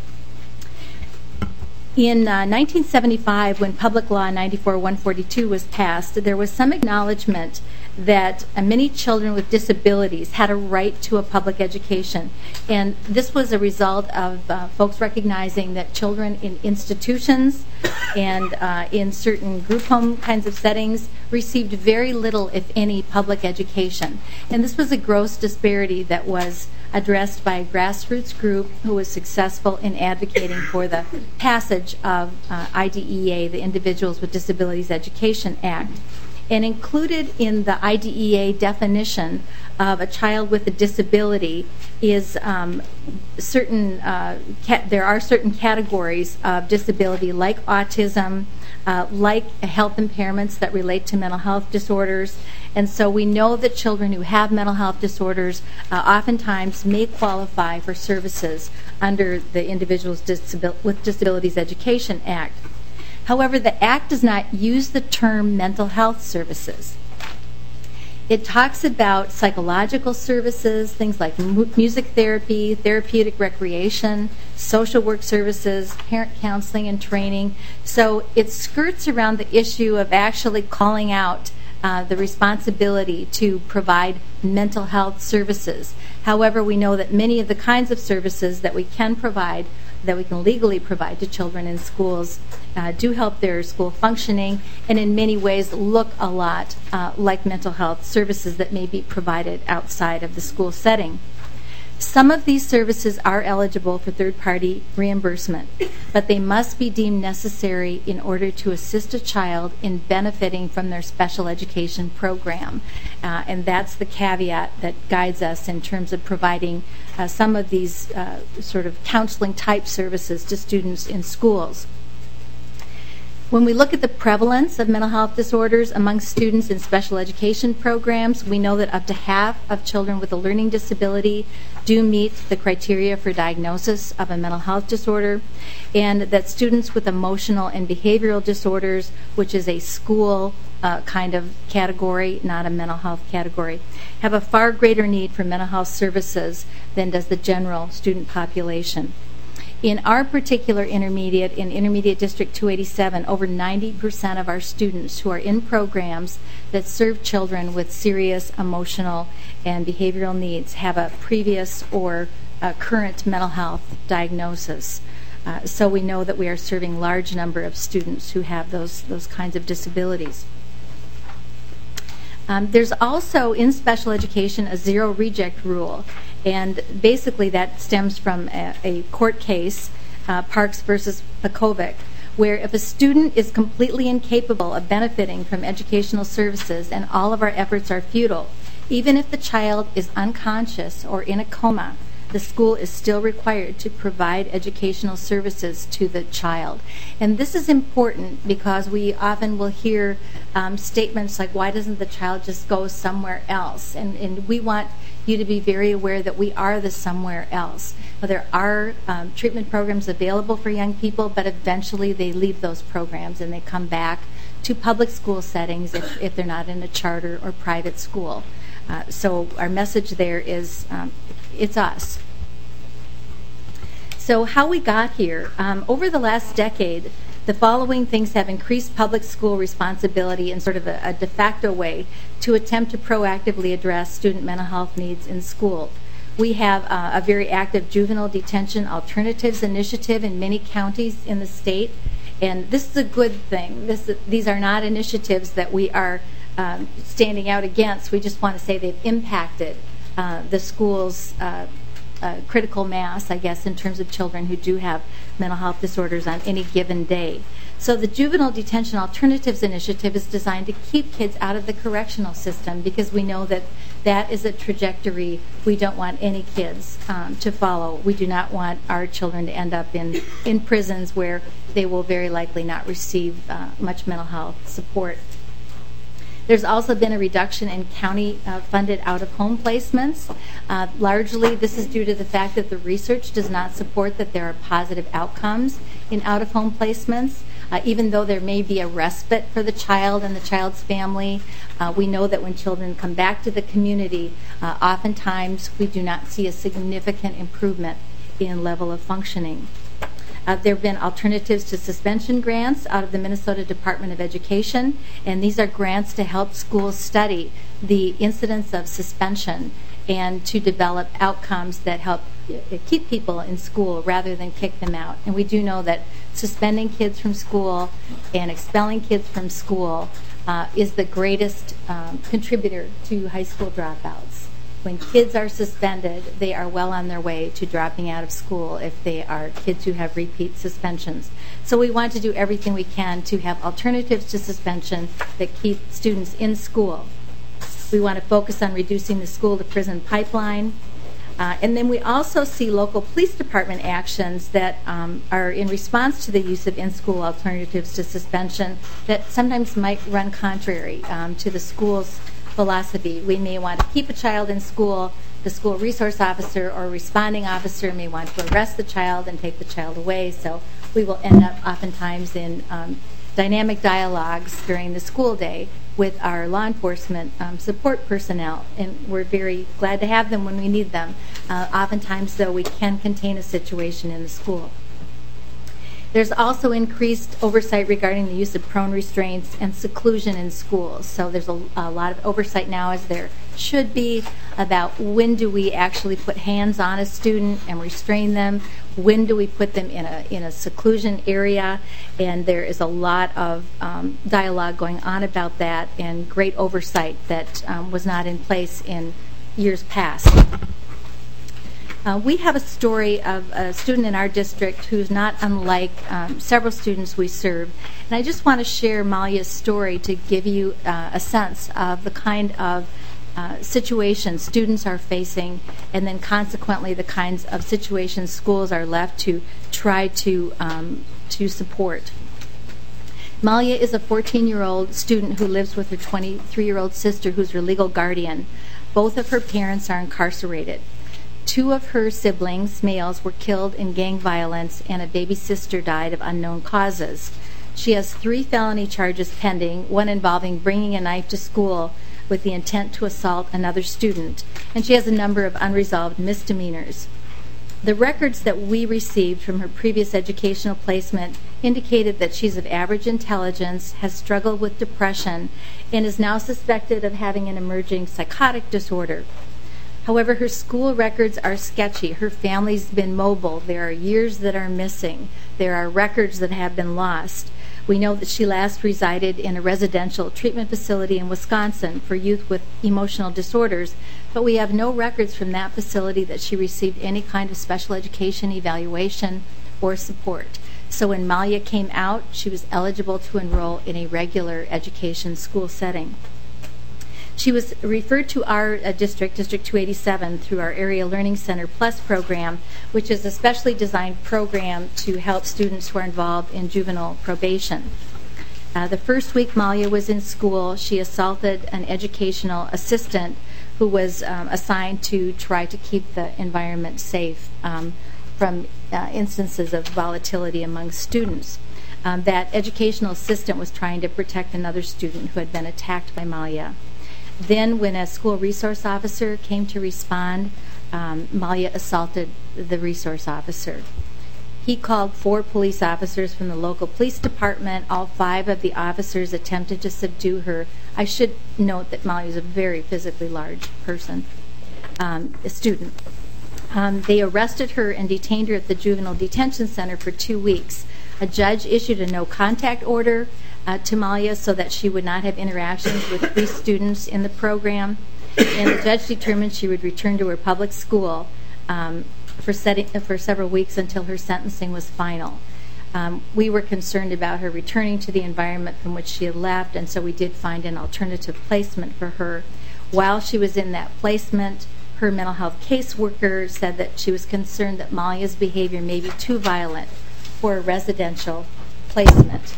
In 1975, when Public Law 94-142 was passed, there was some acknowledgement that many children with disabilities had a right to a public education. And this was a result of folks recognizing that children in institutions and in certain group home kinds of settings received very little, if any, public education. And this was a gross disparity that was addressed by a grassroots group who was successful in advocating for the passage of IDEA, the Individuals with Disabilities Education Act. And included in the IDEA definition of a child with a disability is there are certain categories of disability like autism, like health impairments that relate to mental health disorders. And so we know that children who have mental health disorders oftentimes may qualify for services under the Individuals with Disabilities Education Act. However, the Act does not use the term mental health services. It talks about psychological services, things like music therapy, therapeutic recreation, social work services, parent counseling and training. So it skirts around the issue of actually calling out the responsibility to provide mental health services. However, we know that many of the kinds of services that we can provide, that we can legally provide to children in schools, do help their school functioning, and in many ways look a lot like mental health services that may be provided outside of the school setting. Some of these services are eligible for third-party reimbursement, but they must be deemed necessary in order to assist a child in benefiting from their special education program. And that's the caveat that guides us in terms of providing some of these sort of counseling-type services to students in schools. When we look at the prevalence of mental health disorders among students in special education programs, we know that up to half of children with a learning disability do meet the criteria for diagnosis of a mental health disorder, and that students with emotional and behavioral disorders, which is a school kind of category, not a mental health category, have a far greater need for mental health services than does the general student population. In our particular intermediate, in Intermediate District 287, over 90% of our students who are in programs that serve children with serious emotional and behavioral needs have a previous or current mental health diagnosis. So we know that we are serving a large number of students who have those kinds of disabilities. There's also in special education a zero reject rule, and basically that stems from a court case, Parks versus Pakovic, where if a student is completely incapable of benefiting from educational services and all of our efforts are futile, even if the child is unconscious or in a coma, the school is still required to provide educational services to the child. And this is important because we often will hear statements like, why doesn't the child just go somewhere else? And we want you to be very aware that we are the somewhere else. Well, there are treatment programs available for young people, but eventually they leave those programs and they come back to public school settings if they're not in a charter or private school. So our message there is it's us. So how we got here, over the last decade, the following things have increased public school responsibility in sort of a de facto way to attempt to proactively address student mental health needs in school. We have a very active juvenile detention alternatives initiative in many counties in the state, and this is a good thing. These are not initiatives that we are standing out against. We just want to say they've impacted the school's critical mass, I guess, in terms of children who do have mental health disorders on any given day. So the Juvenile Detention Alternatives Initiative is designed to keep kids out of the correctional system because we know that that is a trajectory we don't want any kids to follow. We do not want our children to end up in prisons where they will very likely not receive much mental health support. There's also been a reduction in county-funded out-of-home placements. Largely, this is due to the fact that the research does not support that there are positive outcomes in out-of-home placements. Even though there may be a respite for the child and the child's family, we know that when children come back to the community, oftentimes we do not see a significant improvement in level of functioning. There have been alternatives to suspension grants out of the Minnesota Department of Education, and these are grants to help schools study the incidence of suspension and to develop outcomes that help keep people in school rather than kick them out. And we do know that suspending kids from school and expelling kids from school is the greatest contributor to high school dropouts. When kids are suspended, they are well on their way to dropping out of school if they are kids who have repeat suspensions. So we want to do everything we can to have alternatives to suspension that keep students in school. We want to focus on reducing the school-to-prison pipeline. And then we also see local police department actions that are in response to the use of in-school alternatives to suspension that sometimes might run contrary to the school's philosophy. We may want to keep a child in school. The school resource officer or responding officer may want to arrest the child and take the child away. So we will end up oftentimes in dynamic dialogues during the school day with our law enforcement support personnel, and we're very glad to have them when we need them. Oftentimes, though, we can contain a situation in the school. There's also increased oversight regarding the use of prone restraints and seclusion in schools. So there's a lot of oversight now, as there should be, about when do we actually put hands on a student and restrain them, when do we put them in a seclusion area, and there is a lot of dialogue going on about that and great oversight that was not in place in years past. We have a story of a student in our district who's not unlike several students we serve. And I just want to share Malia's story to give you a sense of the kind of situations students are facing, and then consequently the kinds of situations schools are left to try to support. Malia is a 14-year-old student who lives with her 23-year-old sister, who's her legal guardian. Both of her parents are incarcerated. 2 of her siblings, males, were killed in gang violence, and a baby sister died of unknown causes. She has 3 felony charges pending, one involving bringing a knife to school with the intent to assault another student, and she has a number of unresolved misdemeanors. The records that we received from her previous educational placement indicated that she's of average intelligence, has struggled with depression, and is now suspected of having an emerging psychotic disorder. However, her school records are sketchy. Her family's been mobile. There are years that are missing. There are records that have been lost. We know that she last resided in a residential treatment facility in Wisconsin for youth with emotional disorders, but we have no records from that facility that she received any kind of special education evaluation or support. So when Malia came out, she was eligible to enroll in a regular education school setting. She was referred to our district, District 287, through our Area Learning Center Plus program, which is a specially designed program to help students who are involved in juvenile probation. The first week Malia was in school, she assaulted an educational assistant who was assigned to try to keep the environment safe from instances of volatility among students. That educational assistant was trying to protect another student who had been attacked by Malia. Then when a school resource officer came to respond, Malia assaulted the resource officer. He called 4 police officers from the local police department. All 5 of the officers attempted to subdue her. I should note that Malia is a very physically large person, a student. They arrested her and detained her at the juvenile detention center for 2 weeks. A judge issued a no-contact order to Malia so that she would not have interactions with 3 students in the program, and the judge determined she would return to her public school for several weeks until her sentencing was final. We were concerned about her returning to the environment from which she had left, and so we did find an alternative placement for her. While she was in that placement, her mental health caseworker said that she was concerned that Malia's behavior may be too violent for a residential placement.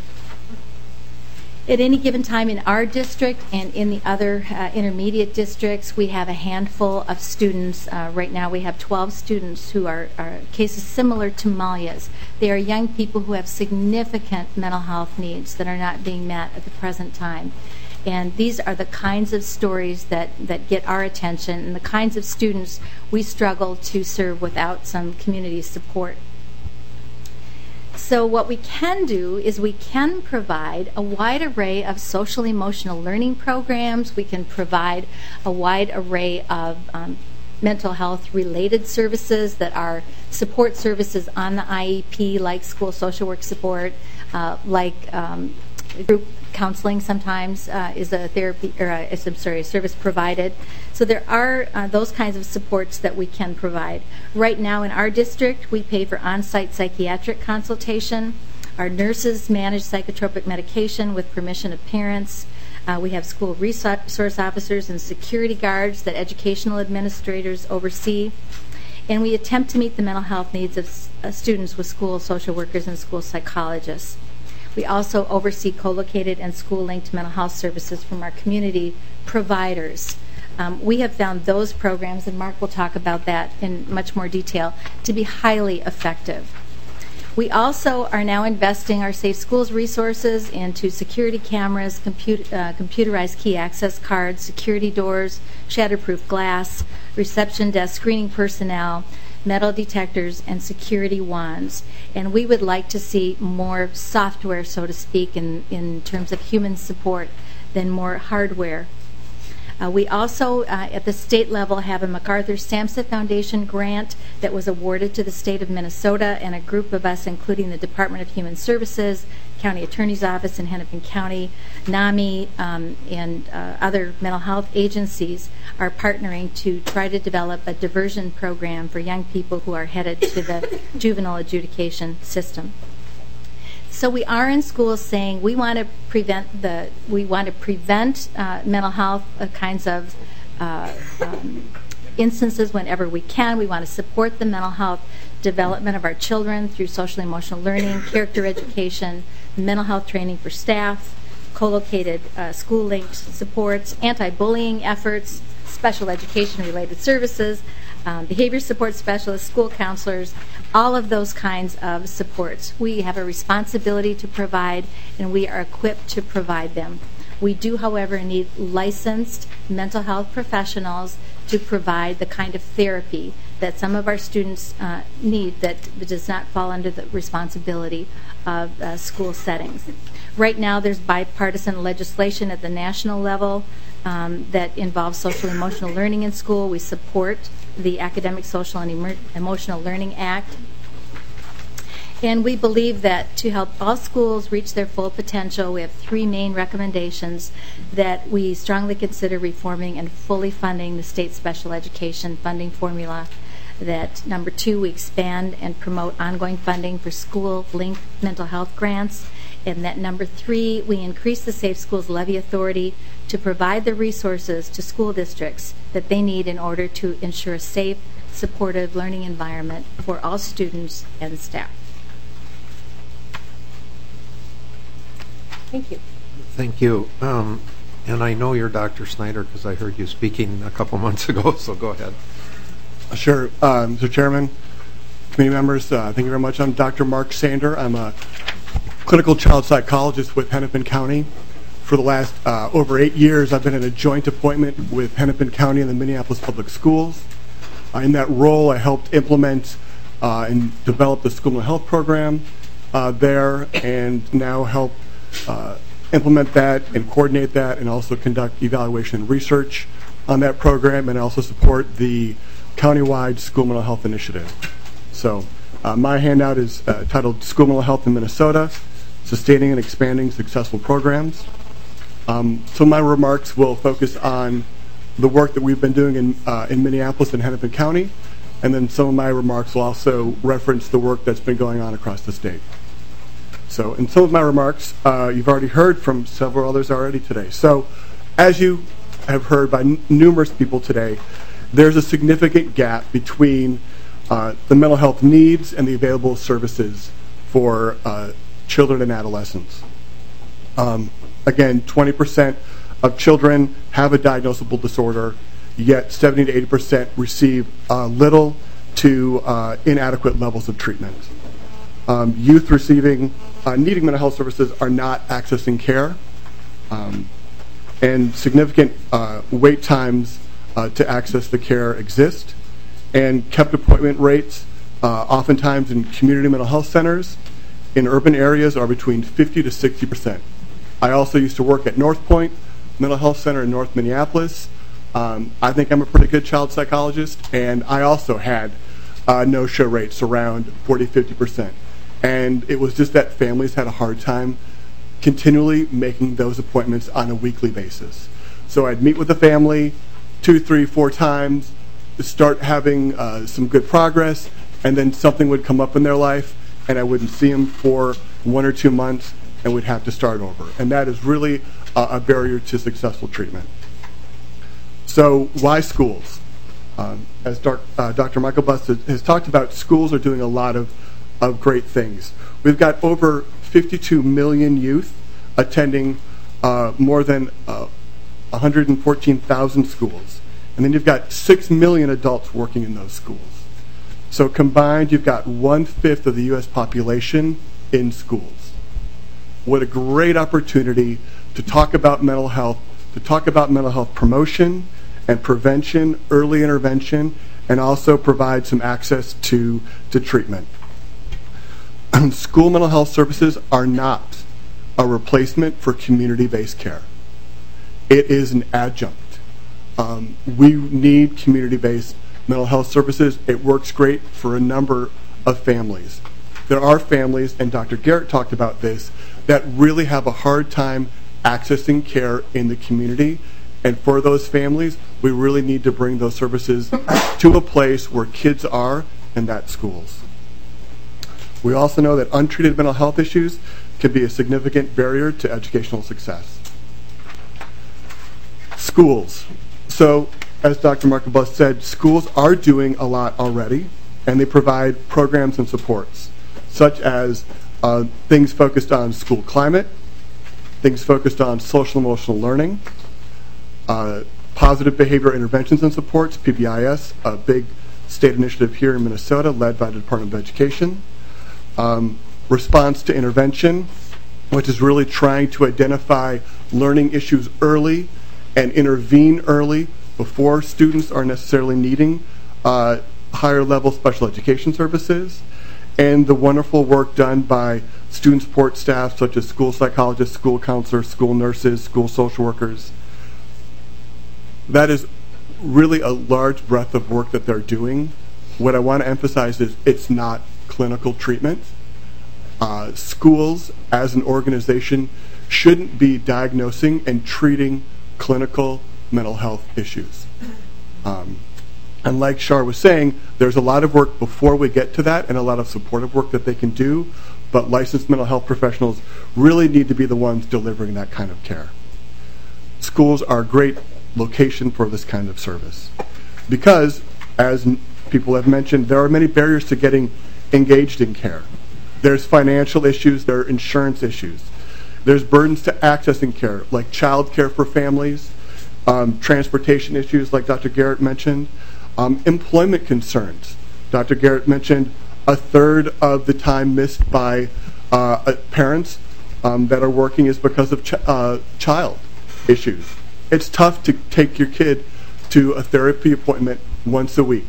At any given time in our district and in the other intermediate districts, we have a handful of students. Right now we have 12 students who are cases similar to Malia's. They are young people who have significant mental health needs that are not being met at the present time. And these are the kinds of stories that get our attention and the kinds of students we struggle to serve without some community support. So what we can do is we can provide a wide array of social emotional learning programs. We can provide a wide array of mental health related services that are support services on the IEP, like school social work support, like group counseling sometimes is a therapy or a service provided. So there are those kinds of supports that we can provide. Right now in our district, we pay for on-site psychiatric consultation. Our nurses manage psychotropic medication with permission of parents. We have school resource officers and security guards that educational administrators oversee. And we attempt to meet the mental health needs of students with school social workers and school psychologists. We also oversee co-located and school-linked mental health services from our community providers. We have found those programs, and Mark will talk about that in much more detail, to be highly effective. We also are now investing our Safe Schools resources into security cameras, computerized key access cards, security doors, shatterproof glass, reception desk screening personnel, metal detectors, and security wands. And we would like to see more software, so to speak, in terms of human support than more hardware. We also, at the state level, have a MacArthur Sampson Foundation grant that was awarded to the state of Minnesota, and a group of us, including the Department of Human Services, County Attorney's Office in Hennepin County, NAMI, and other mental health agencies are partnering to try to develop a diversion program for young people who are headed to the juvenile adjudication system. So we are in schools saying we want to prevent mental health kinds of instances whenever we can. We want to support the mental health development of our children through social emotional learning, character education, mental health training for staff, co-located school-linked supports, anti-bullying efforts, special education-related services, behavior support specialists, school counselors, all of those kinds of supports. We have a responsibility to provide, and we are equipped to provide them. We do, however, need licensed mental health professionals to provide the kind of therapy that some of our students need that does not fall under the responsibility of school settings. Right now, there's bipartisan legislation at the national level that involves social emotional learning in school. We support the Academic, Social, and Emotional Learning Act. And we believe that to help all schools reach their full potential, we have three main recommendations that we strongly consider reforming and fully funding the state special education funding formula. That number 2, we expand and promote ongoing funding for school-linked mental health grants. And that number 3, we increase the Safe Schools Levy Authority to provide the resources to school districts that they need in order to ensure a safe, supportive learning environment for all students and staff. Thank you. Thank you. And I know you're Dr. Snyder because I heard you speaking a couple months ago, so go ahead. Sure. Mr. Chairman, committee members, thank you very much. I'm Dr. Mark Sander. I'm a clinical child psychologist with Hennepin County. For the last over 8 years, I've been in a joint appointment with Hennepin County and the Minneapolis Public Schools. In that role, I helped implement and develop the school mental health program there, and now help implement that and coordinate that, and also conduct evaluation and research on that program, and also support the countywide school mental health initiative. So my handout is titled School Mental Health in Minnesota, Sustaining and Expanding Successful Programs. So my remarks will focus on the work that we've been doing in Minneapolis and Hennepin County, and then some of my remarks will also reference the work that's been going on across the state. So in some of my remarks, you've already heard from several others already today. So as you have heard by numerous people today, there's a significant gap between the mental health needs and the available services for children and adolescents. Again, 20% of children have a diagnosable disorder, yet 70 to 80% receive little to inadequate levels of treatment. Youth receiving needing mental health services are not accessing care, and significant wait times to access the care exist, and kept appointment rates oftentimes in community mental health centers in urban areas are between 50 to 60%. I also used to work at North Point Mental Health Center in North Minneapolis. I think I'm a pretty good child psychologist, and I also had no-show rates around 40, 50%. And it was just that families had a hard time continually making those appointments on a weekly basis. So I'd meet with the family 2, 3, 4 times, start having some good progress, and then something would come up in their life, and I wouldn't see them for 1 or 2 months, and we'd have to start over. And that is really a barrier to successful treatment. So why schools? As Dr. Michael Bust has talked about, schools are doing a lot of great things. We've got over 52 million youth attending more than 114,000 schools. And then you've got 6 million adults working in those schools. So combined, you've got 1/5 of the U.S. population in schools. What a great opportunity to talk about mental health, to talk about mental health promotion and prevention, early intervention, and also provide some access to treatment. School mental health services are not a replacement for community-based care. It is an adjunct. We need community-based mental health services. It works great for a number of families. There are families, and Dr. Garrett talked about this, that really have a hard time accessing care in the community. And for those families, we really need to bring those services to a place where kids are, and that's schools. We also know that untreated mental health issues can be a significant barrier to educational success. Schools. So, as Dr. Markabus said, schools are doing a lot already, and they provide programs and supports, such as things focused on school climate, things focused on social and emotional learning, positive behavior interventions and supports, PBIS, a big state initiative here in Minnesota led by the Department of Education. Response to intervention, which is really trying to identify learning issues early and intervene early before students are necessarily needing higher level special education services. And the wonderful work done by student support staff such as school psychologists, school counselors, school nurses, school social workers. That is really a large breadth of work that they're doing. What I want to emphasize is it's not clinical treatment. Schools as an organization shouldn't be diagnosing and treating clinical mental health issues. And like Shar was saying, there's a lot of work before we get to that and a lot of supportive work that they can do, but licensed mental health professionals really need to be the ones delivering that kind of care. Schools are a great location for this kind of service because, as people have mentioned, there are many barriers to getting engaged in care. There's financial issues, there are insurance issues. There's burdens to accessing care, like child care for families, transportation issues, like Dr. Garrett mentioned, employment concerns. Dr. Garrett mentioned a third of the time missed by parents that are working is because of child issues. It's tough to take your kid to a therapy appointment once a week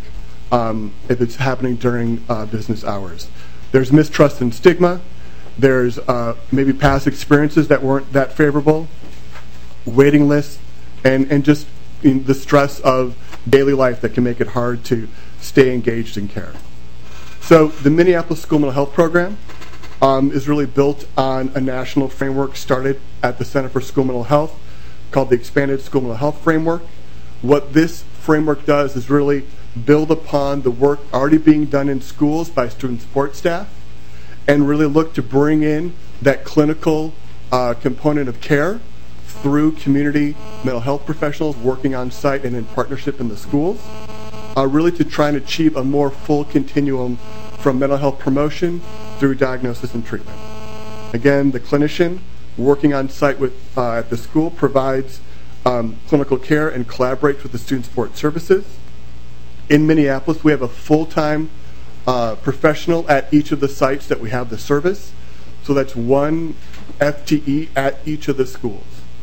if it's happening during business hours. There's mistrust and stigma. There's maybe past experiences that weren't that favorable, waiting lists, and just the stress of daily life that can make it hard to stay engaged in care. So the Minneapolis School Mental Health Program is really built on a national framework started at the Center for School Mental Health called the Expanded School Mental Health Framework. What this framework does is really build upon the work already being done in schools by student support staff and really look to bring in that clinical component of care through community mental health professionals working on site and in partnership in the schools, really to try and achieve a more full continuum from mental health promotion through diagnosis and treatment. Again, the clinician working on site with at the school provides clinical care and collaborates with the student support services. In Minneapolis, we have a full-time professional at each of the sites that we have the service. So that's one FTE at each of the schools.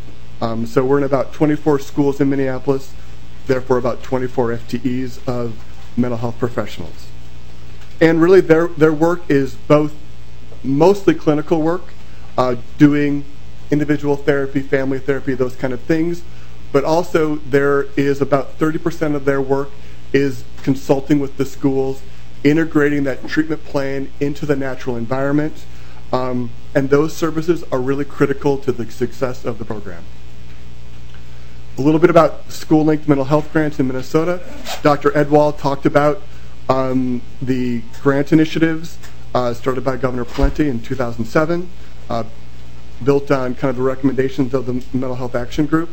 So we're in about 24 schools in Minneapolis, therefore about 24 FTEs of mental health professionals. And really their work is both mostly clinical work, doing individual therapy, family therapy, those kind of things, but also there is about 30% of their work is consulting with the schools, integrating that treatment plan into the natural environment, and those services are really critical to the success of the program. A little bit about school-linked mental health grants in Minnesota. Dr. Edwall talked about the grant initiatives started by Governor Pawlenty in 2007, built on kind of the recommendations of the Mental Health Action Group.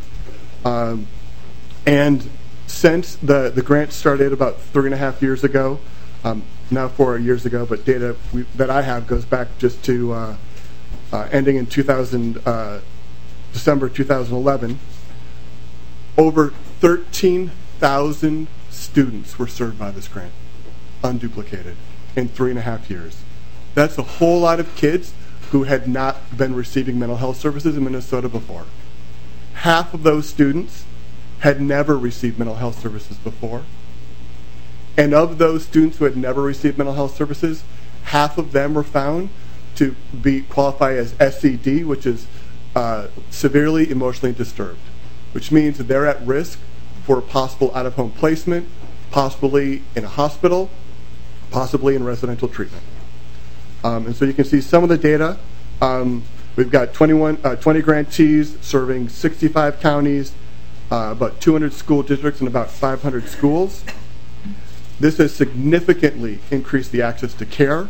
And since the grant started about 3.5 years ago, now 4 years ago, but data that I have goes back just to ending in December 2011, over 13,000 students were served by this grant, unduplicated, in 3.5 years. That's a whole lot of kids who had not been receiving mental health services in Minnesota before. Half of those students had never received mental health services before. And of those students who had never received mental health services, half of them were found to qualify as SED, which is severely emotionally disturbed, which means that they're at risk for possible out-of-home placement, possibly in a hospital, possibly in residential treatment. And so you can see some of the data. We've got 20 grantees serving 65 counties, about 200 school districts and about 500 schools. This has significantly increased the access to care.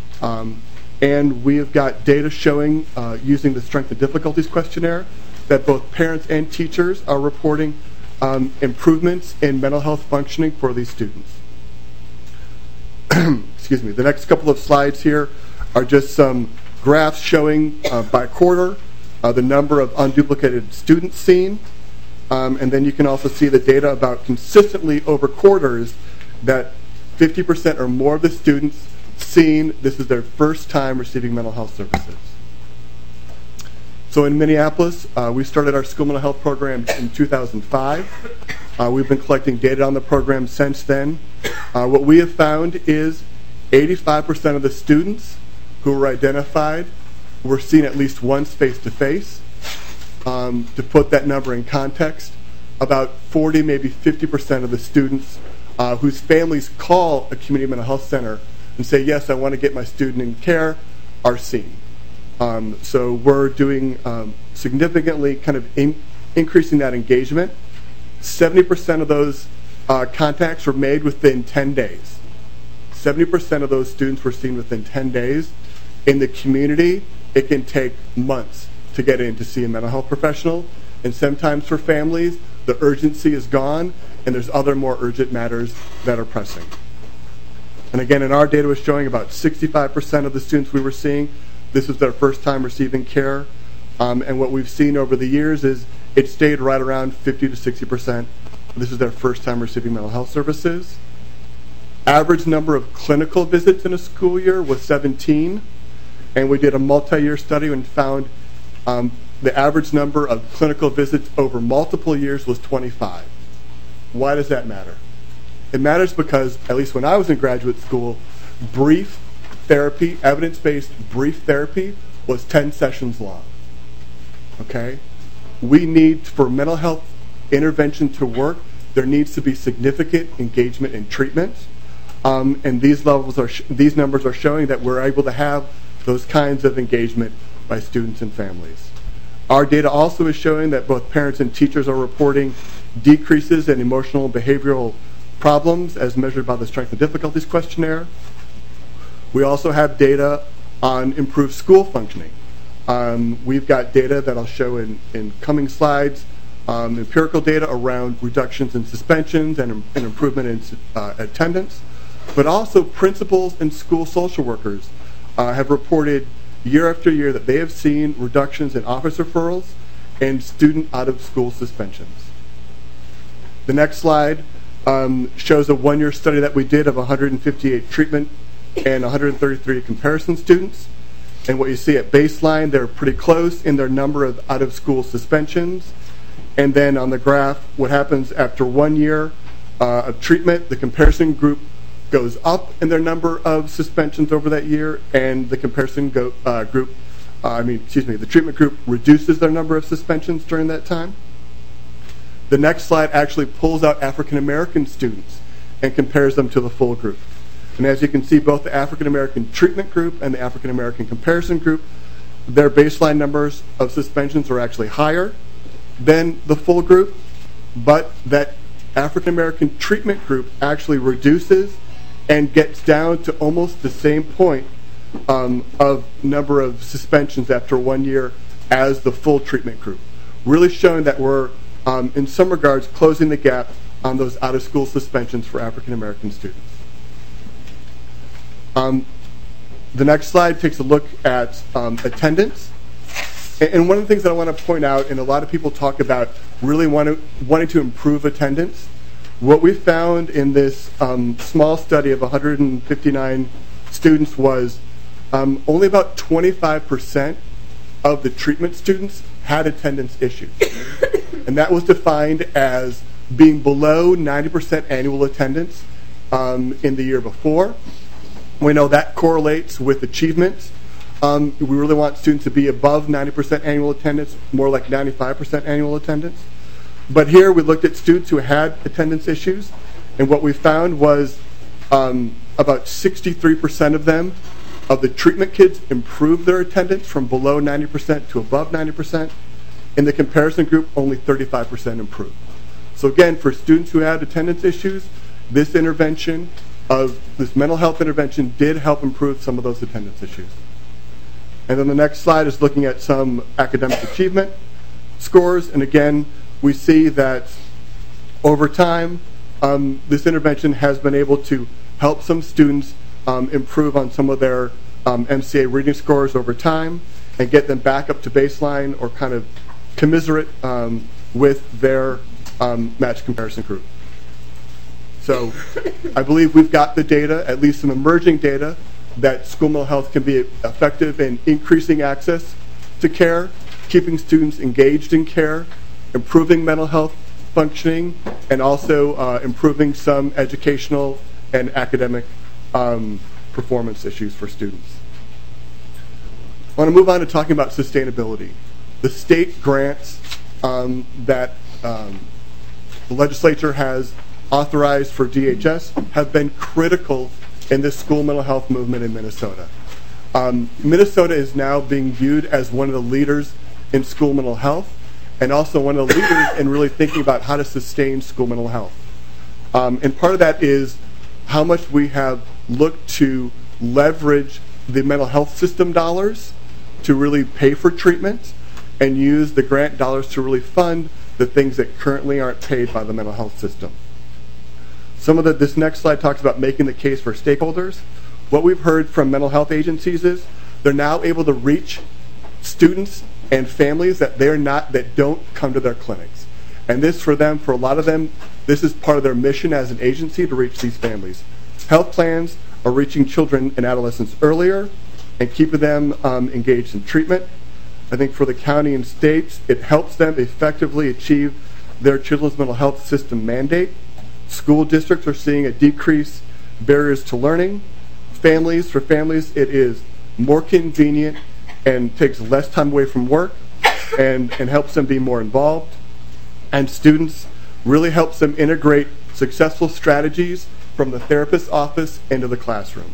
And we have got data showing, using the Strength and Difficulties questionnaire, that both parents and teachers are reporting improvements in mental health functioning for these students. Excuse me. The next couple of slides here are just some graphs showing by quarter the number of unduplicated students seen. And then you can also see the data about consistently over quarters that 50% or more of the students seen this is their first time receiving mental health services. So in Minneapolis, we started our school mental health program in 2005. We've been collecting data on the program since then. What we have found is 85% of the students who were identified were seen at least once face-to-face. To put that number in context, about 40, maybe 50% of the students whose families call a community mental health center and say, yes, I want to get my student in care, are seen. So we're doing significantly kind of increasing that engagement. 70% of those contacts were made within 10 days. 70% of those students were seen within 10 days. In the community, it can take months to get in to see a mental health professional. And sometimes for families, the urgency is gone, and there's other more urgent matters that are pressing. And again, in our data was showing about 65% of the students we were seeing, this was their first time receiving care. And what we've seen over the years is it stayed right around 50 to 60%. This is their first time receiving mental health services. Average number of clinical visits in a school year was 17. And we did a multi-year study and found the average number of clinical visits over multiple years was 25. Why does that matter? It matters because, at least when I was in graduate school, brief therapy, evidence-based brief therapy, was 10 sessions long. Okay? We need, for mental health intervention to work, there needs to be significant engagement in treatment. And these numbers are showing that we're able to have those kinds of engagement by students and families. Our data also is showing that both parents and teachers are reporting decreases in emotional and behavioral problems as measured by the Strength and Difficulties questionnaire. We also have data on improved school functioning. We've got data that I'll show in coming slides, empirical data around reductions in suspensions and improvement in attendance, but also principals and school social workers have reported year after year that they have seen reductions in office referrals and student out-of-school suspensions. The next slide shows a one-year study that we did of 158 treatment and 133 comparison students. And what you see at baseline, they're pretty close in their number of out-of-school suspensions. And then on the graph, what happens after 1 year of treatment, the comparison group goes up in their number of suspensions over that year, and the comparison the treatment group reduces their number of suspensions during that time. The next slide actually pulls out African American students and compares them to the full group. And as you can see, both the African American treatment group and the African American comparison group, their baseline numbers of suspensions are actually higher than the full group, but that African American treatment group actually reduces and gets down to almost the same point of number of suspensions after 1 year as the full treatment group, really showing that we're, in some regards, closing the gap on those out-of-school suspensions for African American students. The next slide takes a look at attendance. And one of the things that I want to point out, and a lot of people talk about really wanting to improve attendance, what we found in this small study of 159 students was only about 25% of the treatment students had attendance issues. And that was defined as being below 90% annual attendance in the year before. We know that correlates with achievement. We really want students to be above 90% annual attendance, more like 95% annual attendance. But here we looked at students who had attendance issues, and what we found was about 63% of them, of the treatment kids, improved their attendance from below 90% to above 90%. In the comparison group, only 35% improved. So again, for students who had attendance issues, this intervention this mental health intervention did help improve some of those attendance issues. And then the next slide is looking at some academic achievement scores. And again, we see that over time, this intervention has been able to help some students improve on some of their MCA reading scores over time and get them back up to baseline or kind of commiserate with their matched comparison group. So I believe we've got the data, at least some emerging data, that school mental health can be effective in increasing access to care, keeping students engaged in care, improving mental health functioning, and also improving some educational and academic performance issues for students. I want to move on to talking about sustainability. The state grants that the legislature has authorized for DHS have been critical in this school mental health movement in Minnesota. Minnesota is now being viewed as one of the leaders in school mental health and also one of the leaders in really thinking about how to sustain school mental health. And part of that is how much we have looked to leverage the mental health system dollars to really pay for treatment and use the grant dollars to really fund the things that currently aren't paid by the mental health system. This next slide talks about making the case for stakeholders. What we've heard from mental health agencies is they're now able to reach students and families that don't come to their clinics. And this for a lot of them, this is part of their mission as an agency to reach these families. Health plans are reaching children and adolescents earlier and keeping them engaged in treatment. I think for the county and states, it helps them effectively achieve their children's mental health system mandate. School districts are seeing a decrease barriers to learning. For families, it is more convenient and takes less time away from work and helps them be more involved. And students really helps them integrate successful strategies from the therapist's office into the classroom.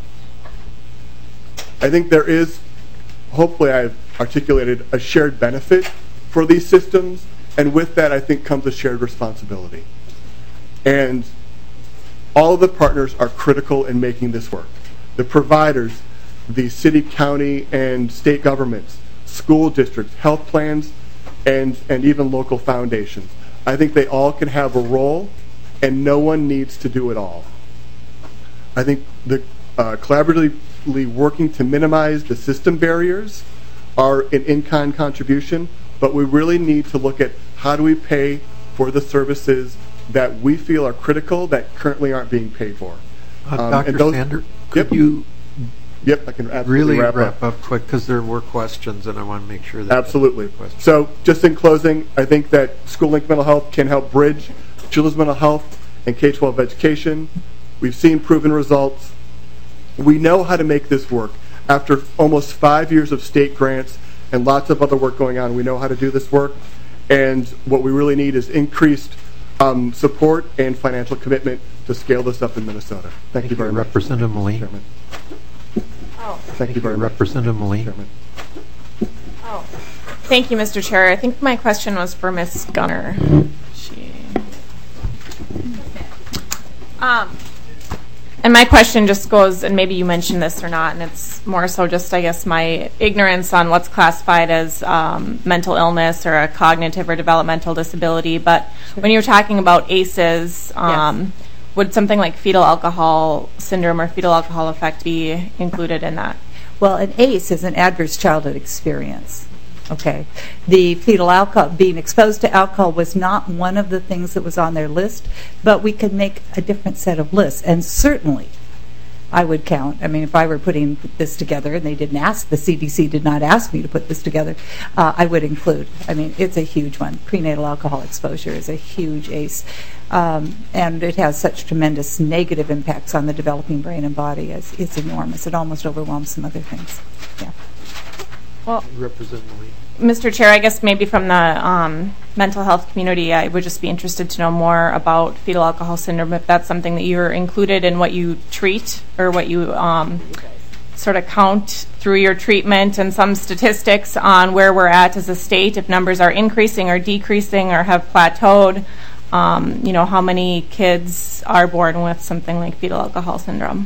I think there is, hopefully I've articulated, a shared benefit for these systems, and with that I think comes a shared responsibility. And all of the partners are critical in making this work. The providers, the city, county, and state governments, school districts, health plans, and even local foundations. I think they all can have a role, and no one needs to do it all. I think the collaboratively working to minimize the system barriers are an in-kind contribution, but we really need to look at how do we pay for the services that we feel are critical that currently aren't being paid for. Dr. Sander, could you I can absolutely really wrap up quick, because there were questions and I want to make sure that... Absolutely. So just in closing, I think that School-Linked Mental Health can help bridge children's mental health and K-12 education. We've seen proven results. We know how to make this work. After almost 5 years of state grants and lots of other work going on, we know how to do this work. And what we really need is increased support and financial commitment to scale this up in Minnesota. Thank you very much. Representative Moline. Thank you very much. Representative Moline. Thank you, Mr. Chair. I think my question was for Ms. Gunner. And my question just goes, and maybe you mentioned this or not, and it's more so just, I guess, my ignorance on what's classified as mental illness or a cognitive or developmental disability. But when you're talking about ACEs, would something like fetal alcohol syndrome or fetal alcohol effect be included in that? Well, an ACE is an adverse childhood experience. Okay. The fetal alcohol, being exposed to alcohol was not one of the things that was on their list, but we could make a different set of lists. And certainly, I would count, I mean, if I were putting this together, and they didn't ask, the CDC did not ask me to put this together, I would include. I mean, it's a huge one. Prenatal alcohol exposure is a huge ACE. And it has such tremendous negative impacts on the developing brain and body. It's enormous. It almost overwhelms some other things. Yeah. Well, Representative Lee. Mr. Chair, I guess maybe from the mental health community, I would just be interested to know more about fetal alcohol syndrome, if that's something that you're included in what you treat or what you sort of count through your treatment, and some statistics on where we're at as a state, if numbers are increasing or decreasing or have plateaued. How many kids are born with something like fetal alcohol syndrome?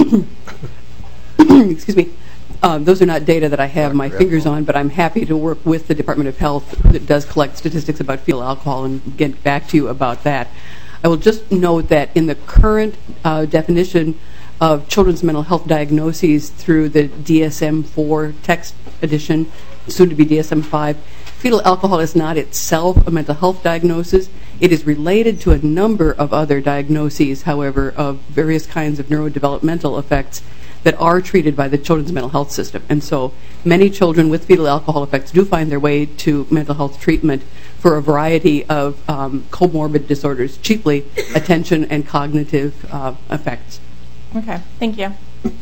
Excuse me. Those are not data that I have my fingers on, but I'm happy to work with the Department of Health that does collect statistics about fetal alcohol and get back to you about that. I will just note that in the current definition of children's mental health diagnoses through the DSM-4 text edition, soon to be DSM-5, fetal alcohol is not itself a mental health diagnosis. It is related to a number of other diagnoses, however, of various kinds of neurodevelopmental effects that are treated by the children's mental health system. And so many children with fetal alcohol effects do find their way to mental health treatment for a variety of comorbid disorders, chiefly attention and cognitive effects. Okay, thank you.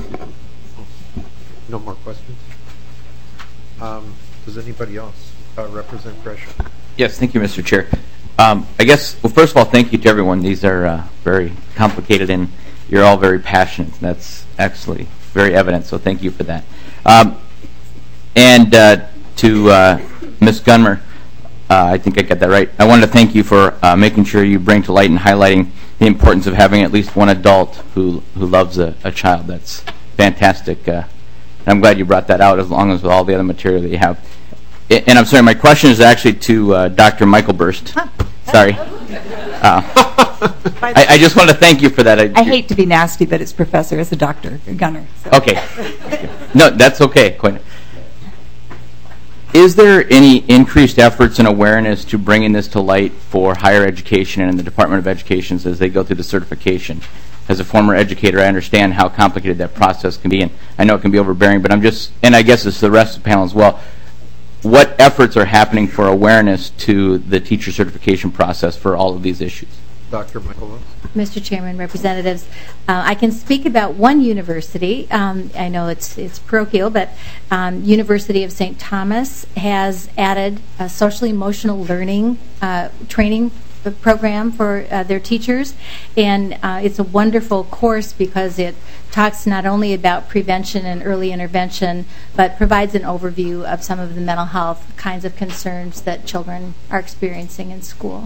No more questions? Does anybody else represent Gresham? Yes, thank you, Mr. Chair. I guess, well, first of all, thank you to everyone. These are very complicated, and you're all very passionate. That's actually very evident, so thank you for that. And to Ms. Gunmer, I think I got that right. I wanted to thank you for making sure you bring to light and highlighting the importance of having at least one adult who loves a child. That's fantastic. And I'm glad you brought that out, as long as with all the other material that you have. And I'm sorry, my question is actually to Dr. Michael Burst. Sorry. I just want to thank you for that. I hate to be nasty, but it's Professor as a Dr. Gunner. So. Okay. No, that's okay. Quite. Is there any increased efforts and awareness to bringing this to light for higher education and in the Department of Education as they go through the certification? As a former educator, I understand how complicated that process can be, and I know it can be overbearing, but and I guess it's the rest of the panel as well. What efforts are happening for awareness to the teacher certification process for all of these issues? Dr. Michael. Mr. Chairman, representatives, I can speak about one university. I know it's parochial, but University of St. Thomas has added a social emotional learning training program for their teachers, and it's a wonderful course because it talks not only about prevention and early intervention, but provides an overview of some of the mental health kinds of concerns that children are experiencing in school.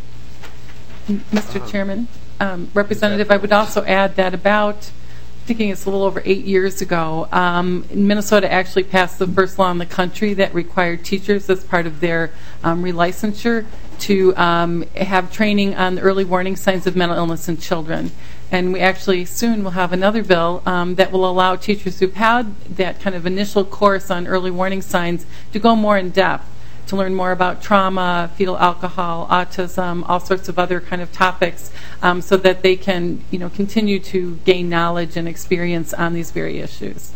Mr. Chairman, Representative, I would also add that about, thinking it's a little over 8 years ago, Minnesota actually passed the first law in the country that required teachers as part of their relicensure to have training on the early warning signs of mental illness in children. And we actually soon will have another bill that will allow teachers who've had that kind of initial course on early warning signs to go more in depth, to learn more about trauma, fetal alcohol, autism, all sorts of other kind of topics, so that they can, continue to gain knowledge and experience on these very issues.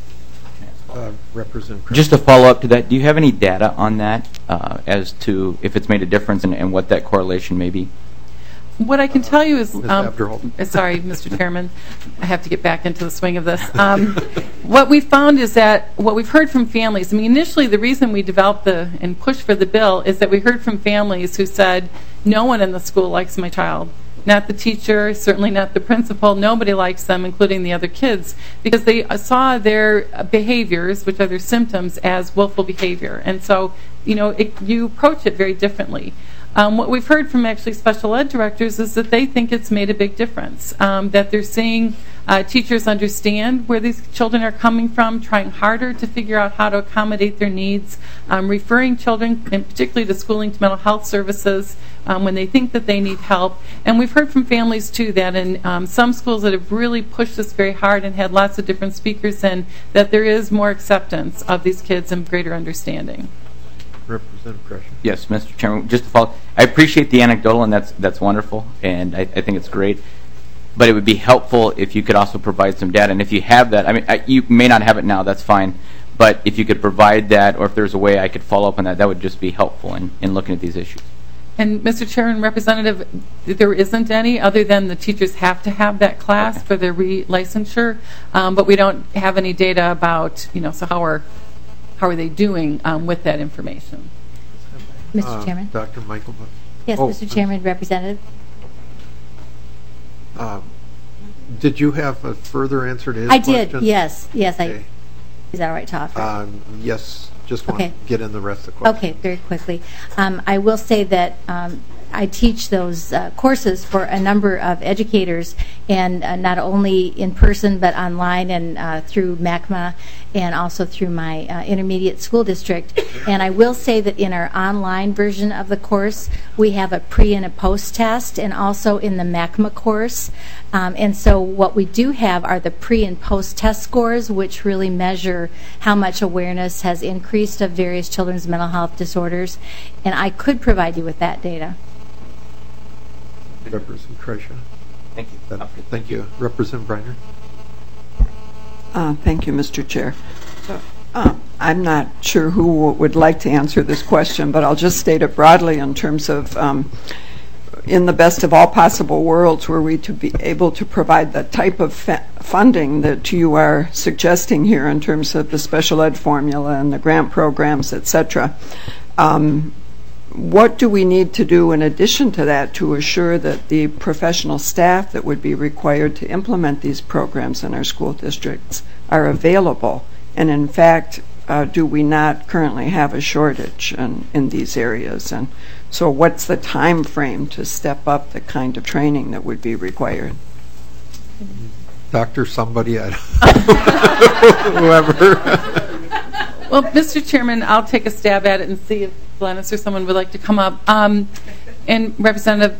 Just to follow up to that, do you have any data on that as to if it's made a difference and what that correlation may be? What I can tell you is, sorry, Mr. Chairman, I have to get back into the swing of this. What we found is that what we've heard from families, initially the reason we developed and pushed for the bill is that we heard from families who said, no one in the school likes my child. Not the teacher, certainly not the principal, nobody likes them, including the other kids, because they saw their behaviors, which are their symptoms, as willful behavior. And so, you approach it very differently. What we've heard from actually special ed directors is that they think it's made a big difference, that they're seeing teachers understand where these children are coming from, trying harder to figure out how to accommodate their needs, referring children, and particularly to schooling to mental health services when they think that they need help. And we've heard from families, too, that in some schools that have really pushed this very hard and had lots of different speakers in, that there is more acceptance of these kids and greater understanding. Representative Gresham. Yes, Mr. Chairman, just to follow, I appreciate the anecdotal, and that's wonderful, and I think it's great. But it would be helpful if you could also provide some data. And if you have that, you may not have it now, that's fine. But if you could provide that, or if there's a way I could follow up on that, that would just be helpful in looking at these issues. And Mr. Chairman, Representative, there isn't any other than the teachers have to have that class for their relicensure, but we don't have any data about, so how we're how are they doing with that information. Mr. Chairman? Dr. Michael Buss. Yes, Mr. Chairman, Representative. Did you have a further answer to his I question? did, yes. Okay. Is that all right to offer? Yes, just want to get in the rest of the question. Okay, very quickly. I will say that I teach those courses for a number of educators, and not only in person but online and through MACMA and also through my intermediate school district. And I will say that in our online version of the course, we have a pre and a post test, and also in the MACMA course. And so what we do have are the pre and post test scores, which really measure how much awareness has increased of various children's mental health disorders. And I could provide you with that data. Representative Kreischer. Thank you. Thank you. Representative Briner. Thank you, Mr. Chair. So, I'm not sure who would like to answer this question, but I'll just state it broadly in terms of in the best of all possible worlds, were we to be able to provide the type of funding that you are suggesting here in terms of the special ed formula and the grant programs, et cetera, what do we need to do in addition to that to assure that the professional staff that would be required to implement these programs in our school districts are available? And in fact, do we not currently have a shortage in these areas? And so what's the time frame to step up the kind of training that would be required? Dr. Somebody, whoever. Well, Mr. Chairman, I'll take a stab at it and see if Glennis or someone would like to come up. And Representative,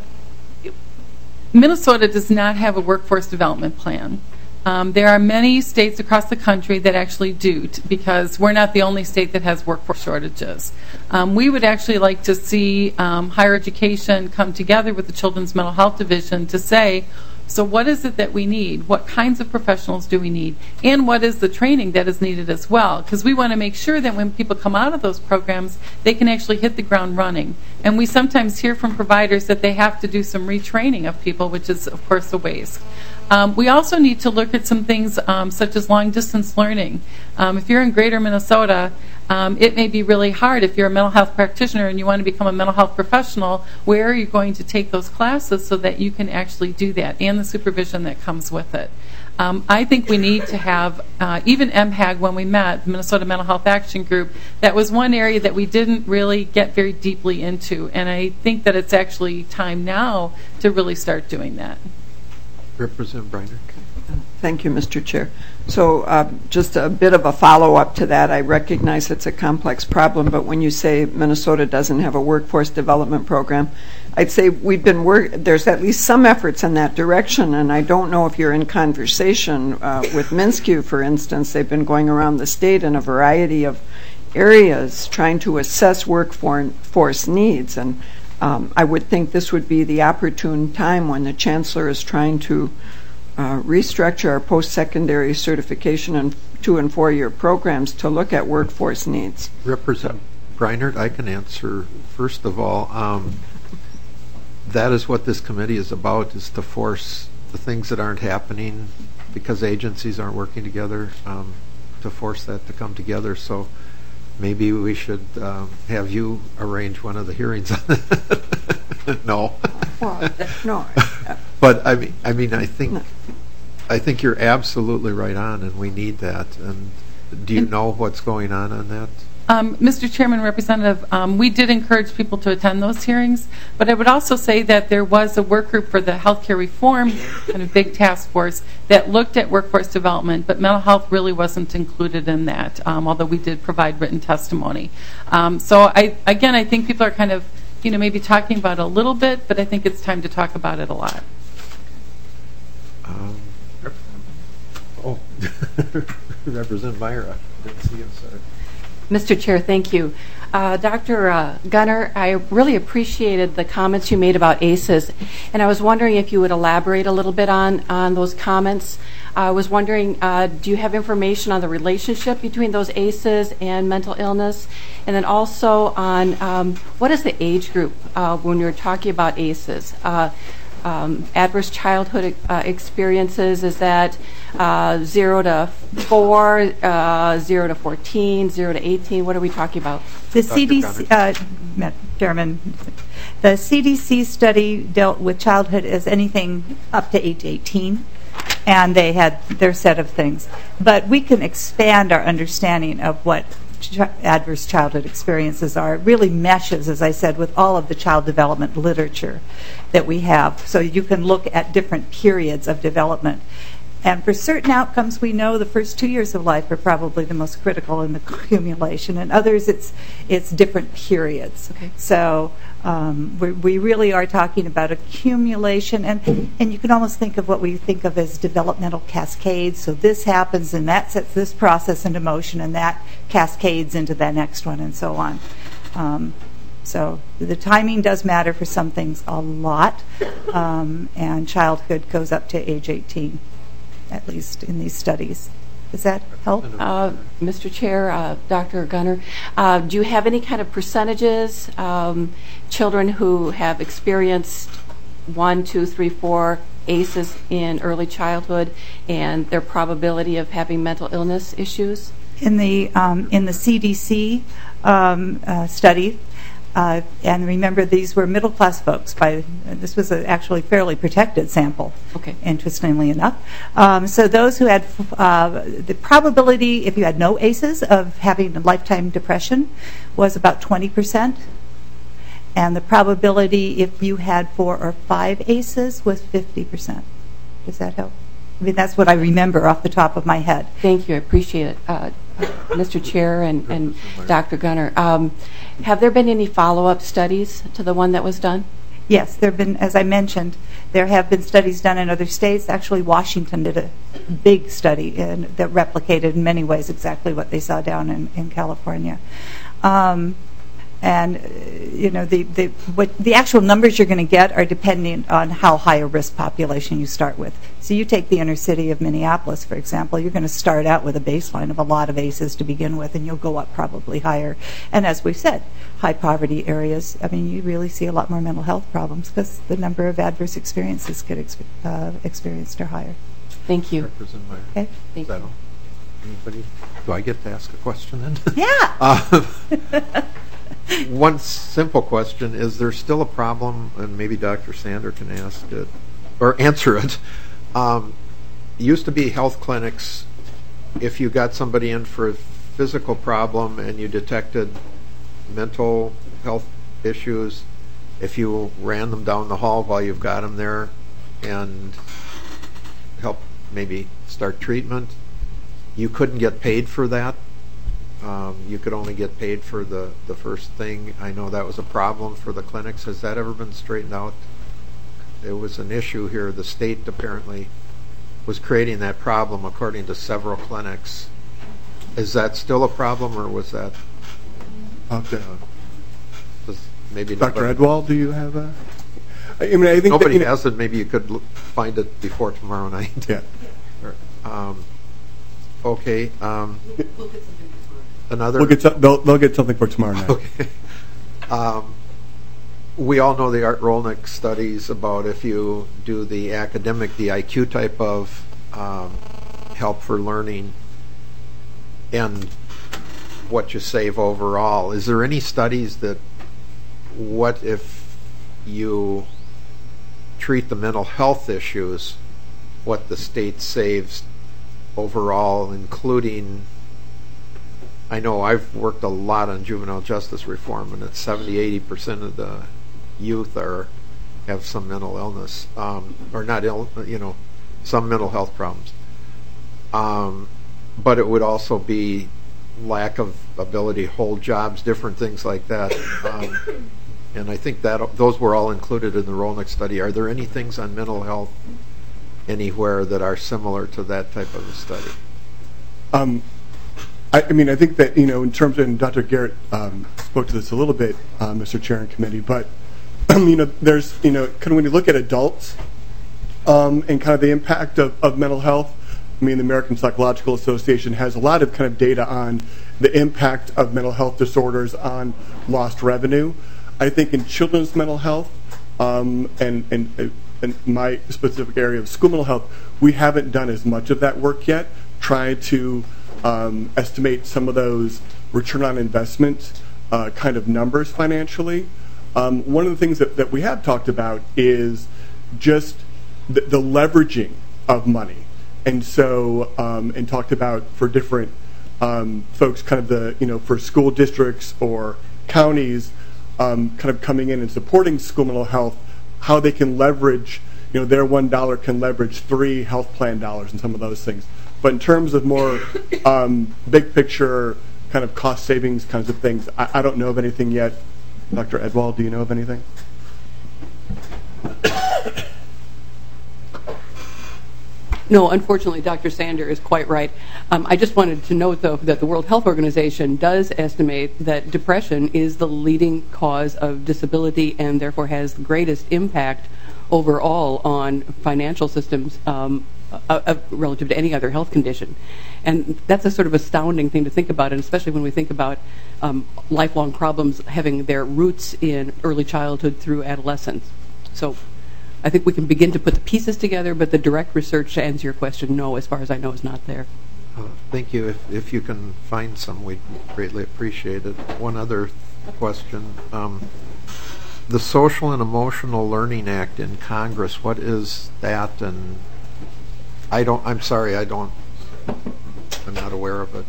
Minnesota does not have a workforce development plan. There are many states across the country that actually do, because we're not the only state that has workforce shortages. We would actually like to see higher education come together with the Children's Mental Health Division to say, so what is it that we need? What kinds of professionals do we need? And what is the training that is needed as well? Because we want to make sure that when people come out of those programs, they can actually hit the ground running. And we sometimes hear from providers that they have to do some retraining of people, which is, of course, a waste. We also need to look at some things such as long-distance learning. If you're in greater Minnesota, it may be really hard if you're a mental health practitioner and you want to become a mental health professional. Where are you going to take those classes so that you can actually do that, and the supervision that comes with it? I think we need to have, even MHAG, when we met, the Minnesota Mental Health Action Group, that was one area that we didn't really get very deeply into. And I think that it's actually time now to really start doing that. Representative Briner. Thank you, Mr. Chair. So just a bit of a follow-up to that. I recognize it's a complex problem, but when you say Minnesota doesn't have a workforce development program, I'd say we've been there's at least some efforts in that direction, and I don't know if you're in conversation with MnSCU, for instance. They've been going around the state in a variety of areas trying to assess workforce needs, and I would think this would be the opportune time when the Chancellor is trying to restructure our post-secondary certification and 2- and 4-year programs to look at workforce needs. Representative Breinert, I can answer. First of all, that is what this committee is about, is to force the things that aren't happening because agencies aren't working together, to force that to come together. So maybe we should have you arrange one of the hearings on that. No. Well, no. But I mean, I think you're absolutely right on, and we need that. And do you know what's going on that? Mr. Chairman, Representative, we did encourage people to attend those hearings, but I would also say that there was a work group for the healthcare reform, kind of big task force, that looked at workforce development, but mental health really wasn't included in that, although we did provide written testimony. So I think people are kind of, maybe talking about it a little bit, but I think it's time to talk about it a lot. Representative Myra. Didn't see you, sorry. Mr. Chair, thank you. Dr. Gunner, I really appreciated the comments you made about ACEs, and I was wondering if you would elaborate a little bit on those comments. I was wondering, do you have information on the relationship between those ACEs and mental illness? And then also on what is the age group when you're talking about ACEs? Adverse childhood experiences, is that 0 to 4, 0 to 14, 0 to 18? What are we talking about? The CDC, Chairman, the CDC study dealt with childhood as anything up to age 18, and they had their set of things. But we can expand our understanding of what adverse childhood experiences are. It really meshes, as I said, with all of the child development literature that we have. So you can look at different periods of development. And for certain outcomes, we know the first 2 years of life are probably the most critical in the accumulation, and others it's different periods. Okay. So we really are talking about accumulation, and you can almost think of what we think of as developmental cascades. So this happens, and that sets this process into motion, and that cascades into the next one, and so on. So the timing does matter for some things a lot, and childhood goes up to age 18. At least in these studies. Does that help? Mr. Chair, Dr. Gunner, do you have any kind of percentages, children who have experienced 1, 2, 3, 4 ACEs in early childhood and their probability of having mental illness issues? In the CDC study, and remember, these were middle-class folks. This was actually fairly protected sample, okay. Interestingly enough. So those who had the probability, if you had no ACEs, of having a lifetime depression was about 20%. And the probability, if you had 4 or 5 ACEs, was 50%. Does that help? I mean, that's what I remember off the top of my head. Thank you. I appreciate it. Mr. Chair and Dr. Gunner, have there been any follow-up studies to the one that was done? Yes, there have been, as I mentioned, there have been studies done in other states. Actually, Washington did a big study that replicated in many ways exactly what they saw down in California. And you know, the actual numbers you're going to get are dependent on how high a risk population you start with. So you take the inner city of Minneapolis, for example, you're going to start out with a baseline of a lot of ACEs to begin with, and you'll go up probably higher. And as we've said, high poverty areas, I mean, you really see a lot more mental health problems because the number of adverse experiences get experienced are higher. Thank you. Okay. Thank you. Anybody? Do I get to ask a question then? Yeah. One simple question, is there still a problem, and maybe Dr. Sander can ask it, or answer it. Used to be health clinics, if you got somebody in for a physical problem and you detected mental health issues, if you ran them down the hall while you've got them there and help maybe start treatment, you couldn't get paid for that. You could only get paid for the first thing. I know that was a problem for the clinics. Has that ever been straightened out? It was an issue here. The state apparently was creating that problem according to several clinics. Is that still a problem, or was that? Okay. Maybe Dr. Edwall, do you have a? I mean, I think nobody has it. Maybe you could find it before tomorrow night. Yeah. Okay. Another. They'll get something for tomorrow night. Okay. We all know the Art Rolnick studies about if you do the academic, the IQ type of help for learning, and what you save overall. Is there any studies that what if you treat the mental health issues, what the state saves overall, including, I know I've worked a lot on juvenile justice reform, and it's 70-80% of the youth have some mental illness, or not ill, some mental health problems. But it would also be lack of ability to hold jobs, different things like that. And I think that those were all included in the Rolnick study. Are there any things on mental health anywhere that are similar to that type of a study? I mean, I think that, in terms of, and Dr. Garrett spoke to this a little bit, Mr. Chair and Committee, but, there's, kind of when you look at adults and kind of the impact of mental health, I mean, the American Psychological Association has a lot of kind of data on the impact of mental health disorders on lost revenue. I think in children's mental health, and in my specific area of school mental health, we haven't done as much of that work yet, trying to estimate some of those return on investment kind of numbers financially. One of the things that we have talked about is just the leveraging of money. And so, and talked about for different folks, kind of the, for school districts or counties, kind of coming in and supporting school mental health, how they can leverage, their $1 can leverage 3 health plan dollars and some of those things. But in terms of more big picture kind of cost savings kinds of things, I don't know of anything yet. Dr. Edwall, do you know of anything? No, unfortunately, Dr. Sander is quite right. I just wanted to note, though, that the World Health Organization does estimate that depression is the leading cause of disability and therefore has the greatest impact overall on financial systems relative to any other health condition. And that's a sort of astounding thing to think about, and especially when we think about lifelong problems having their roots in early childhood through adolescence. So I think we can begin to put the pieces together, but the direct research to answer your question, no, as far as I know, is not there. Thank you. If you can find some, we'd greatly appreciate it. One other question. The Social and Emotional Learning Act in Congress, what is that? And I'm not aware of it.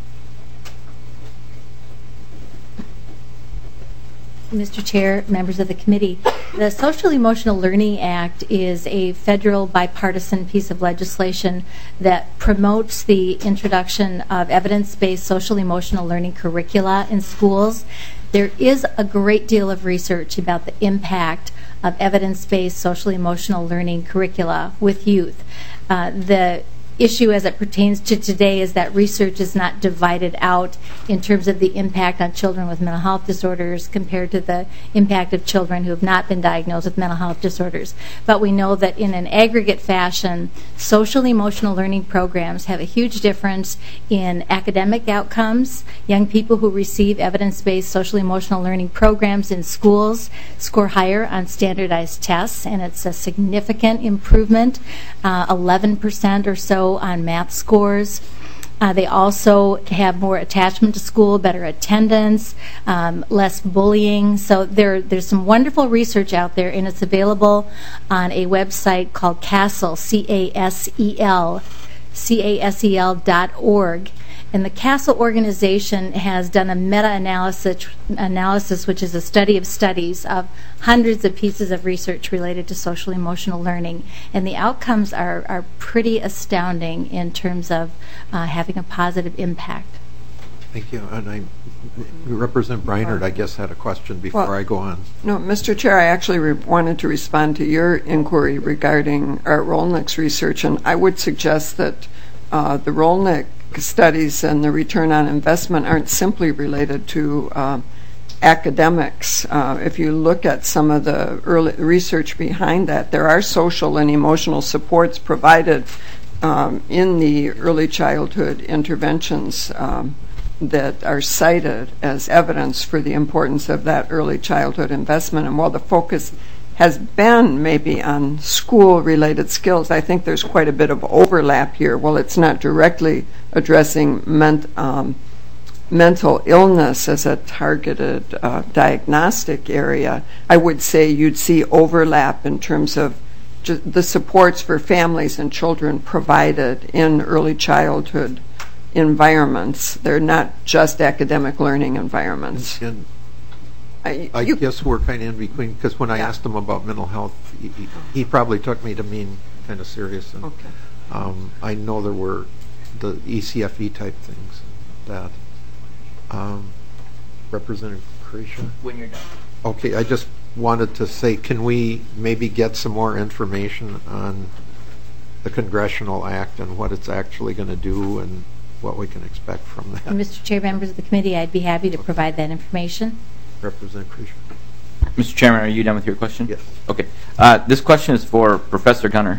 Mr. Chair, members of the committee, the Social Emotional Learning Act is a federal bipartisan piece of legislation that promotes the introduction of evidence-based social emotional learning curricula in schools. There is a great deal of research about the impact of evidence-based social emotional learning curricula with youth. The issue as it pertains to today is that research is not divided out in terms of the impact on children with mental health disorders compared to the impact of children who have not been diagnosed with mental health disorders. But we know that in an aggregate fashion, social emotional learning programs have a huge difference in academic outcomes. Young people who receive evidence-based social emotional learning programs in schools score higher on standardized tests, and it's a significant improvement, 11% or so on math scores. They also have more attachment to school, better attendance, less bullying. So there's some wonderful research out there, and it's available on a website called CASEL, CASEL.org. And the CASEL organization has done a meta-analysis, which is a study of studies of hundreds of pieces of research related to social emotional learning. And the outcomes are pretty astounding in terms of having a positive impact. Thank you. And Representative Breinert, I guess, had a question before I go on. No, Mr. Chair, I actually wanted to respond to your inquiry regarding Art Rolnick's research, and I would suggest that the Rolnick studies and the return on investment aren't simply related to academics. If you look at some of the early research behind that, there are social and emotional supports provided in the early childhood interventions that are cited as evidence for the importance of that early childhood investment. And while the focus has been maybe on school-related skills, I think there's quite a bit of overlap here. While it's not directly addressing mental illness as a targeted diagnostic area, I would say you'd see overlap in terms of the supports for families and children provided in early childhood environments. They're not just academic learning environments. I guess we're kind of in between, because when I asked him about mental health, he probably took me to mean kind of serious. And, I know there were the ECFE type things. That Representative Krisha? When you're done. Okay, I just wanted to say, can we maybe get some more information on the Congressional Act and what it's actually going to do and what we can expect from that? Mr. Chair, members of the committee, I'd be happy to provide that information. Representative Krisha. Mr. Chairman, are you done with your question? Yes. Okay. This question is for Professor Gunner.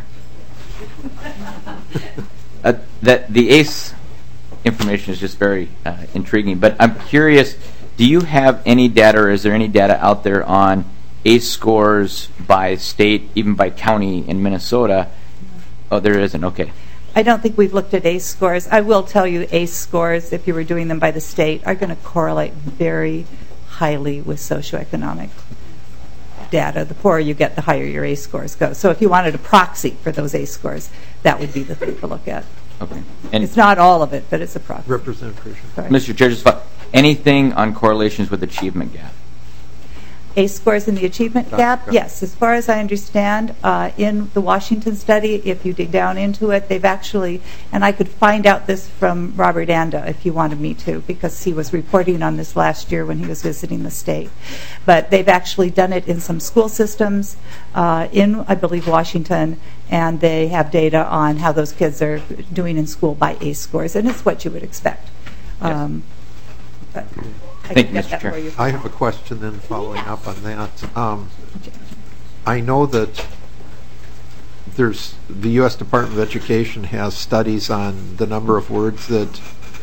That the ACE information is just very intriguing, but I'm curious, do you have any data, or is there any data out there on ACE scores by state, even by county in Minnesota. Oh, there isn't. Okay. I don't think we've looked at ACE scores. I will tell you ACE scores, if you were doing them by the state, are going to correlate very highly with socioeconomic data. The poorer you get, the higher your ACE scores go. So if you wanted a proxy for those ACE scores, that would be the thing to look at. Okay. And it's not all of it, but it's a proxy. Representative Krisha. Mr. Chair, just anything on correlations with achievement gap? ACE scores in the achievement gap? Yes. As far as I understand, in the Washington study, if you dig down into it, they've actually, and I could find out this from Robert Anda if you wanted me to, because he was reporting on this last year when he was visiting the state. But they've actually done it in some school systems in, I believe, Washington, and they have data on how those kids are doing in school by ACE scores, and it's what you would expect. Yes. But Thank you, Mr. Chair. I have a question then following up on that. I know that there's the U.S. Department of Education has studies on the number of words that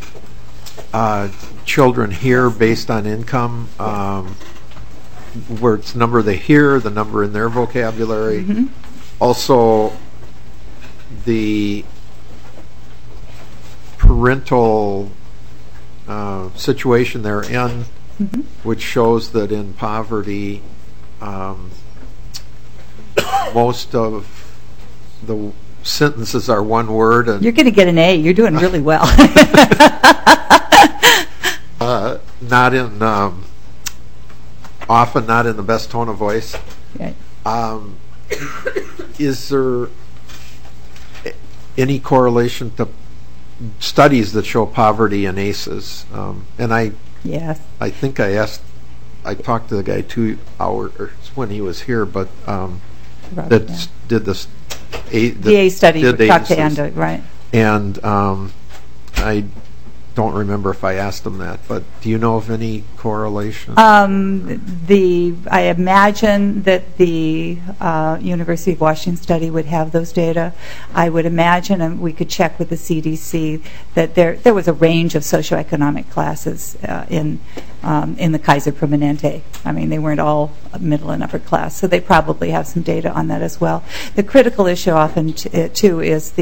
children hear based on income, where it's number they hear, the number in their vocabulary. Mm-hmm. Also, the parental situation they're in, mm-hmm. which shows that in poverty, most of the sentences are one word. And you're going to get an A. You're doing really well. Not in, often not in the best tone of voice. Right. Is there any correlation to studies that show poverty in ACEs? And I think I talked to the guy 2 hours when he was here, but that did this the ACE study. Talked to Anda, right? And I don't remember if I asked him that, but do you know of any correlation? I imagine that the University of Washington study would have those data. I would imagine, and we could check with the CDC, that there was a range of socioeconomic classes in the Kaiser Permanente. I mean, they weren't all middle and upper class, so they probably have some data on that as well. The critical issue often too is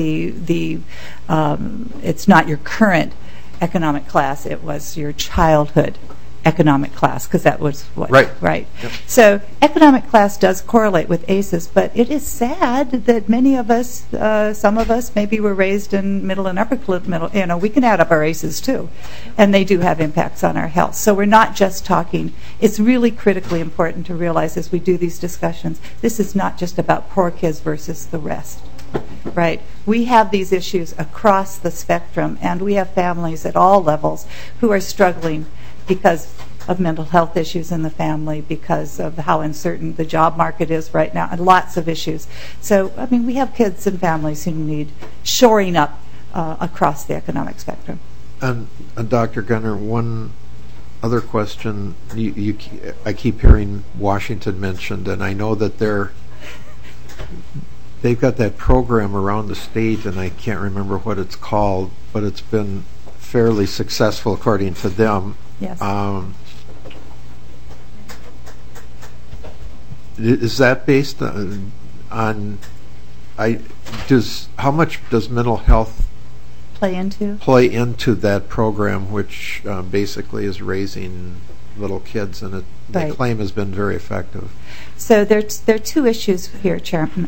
it's not your current economic class, it was your childhood economic class, because that was what right. Yep. So economic class does correlate with ACEs, but it is sad that many of us, some of us maybe were raised in middle and upper middle, we can add up our ACEs too, and they do have impacts on our health. So we're not just talking, it's really critically important to realize as we do these discussions, this is not just about poor kids versus the rest. Right. We have these issues across the spectrum, and we have families at all levels who are struggling because of mental health issues in the family, because of how uncertain the job market is right now, and lots of issues. So, I mean, we have kids and families who need shoring up across the economic spectrum. And Dr. Gunner, one other question. I keep hearing Washington mentioned, and I know that they've got that program around the state, and I can't remember what it's called, but it's been fairly successful according to them. Yes. Is that based on how much does mental health play into that program, which basically is raising little kids, and the claim has been very effective? So there are two issues here, Chairman.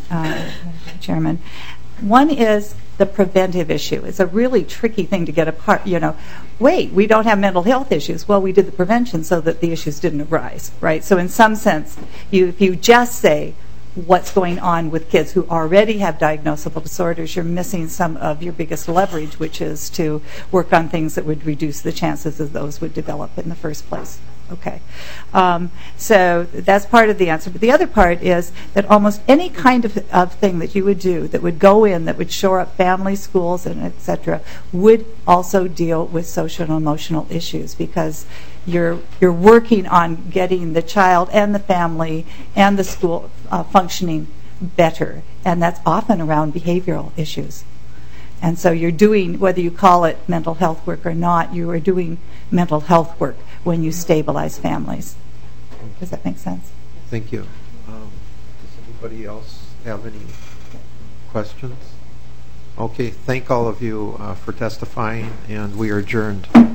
One is the preventive issue. It's a really tricky thing to get apart. Wait, we don't have mental health issues. Well, we did the prevention so that the issues didn't arise, right? So in some sense, if you just say what's going on with kids who already have diagnosable disorders, you're missing some of your biggest leverage, which is to work on things that would reduce the chances that those would develop in the first place. Okay. So that's part of the answer. But the other part is that almost any kind of thing that you would do that would go in, that would shore up family, schools, and et cetera, would also deal with social and emotional issues, because you're working on getting the child and the family and the school functioning better. And that's often around behavioral issues. And so you're doing, whether you call it mental health work or not, you are doing mental health work when you stabilize families. Does that make sense? Thank you. Does anybody else have any questions? Okay, thank all of you for testifying, and we are adjourned.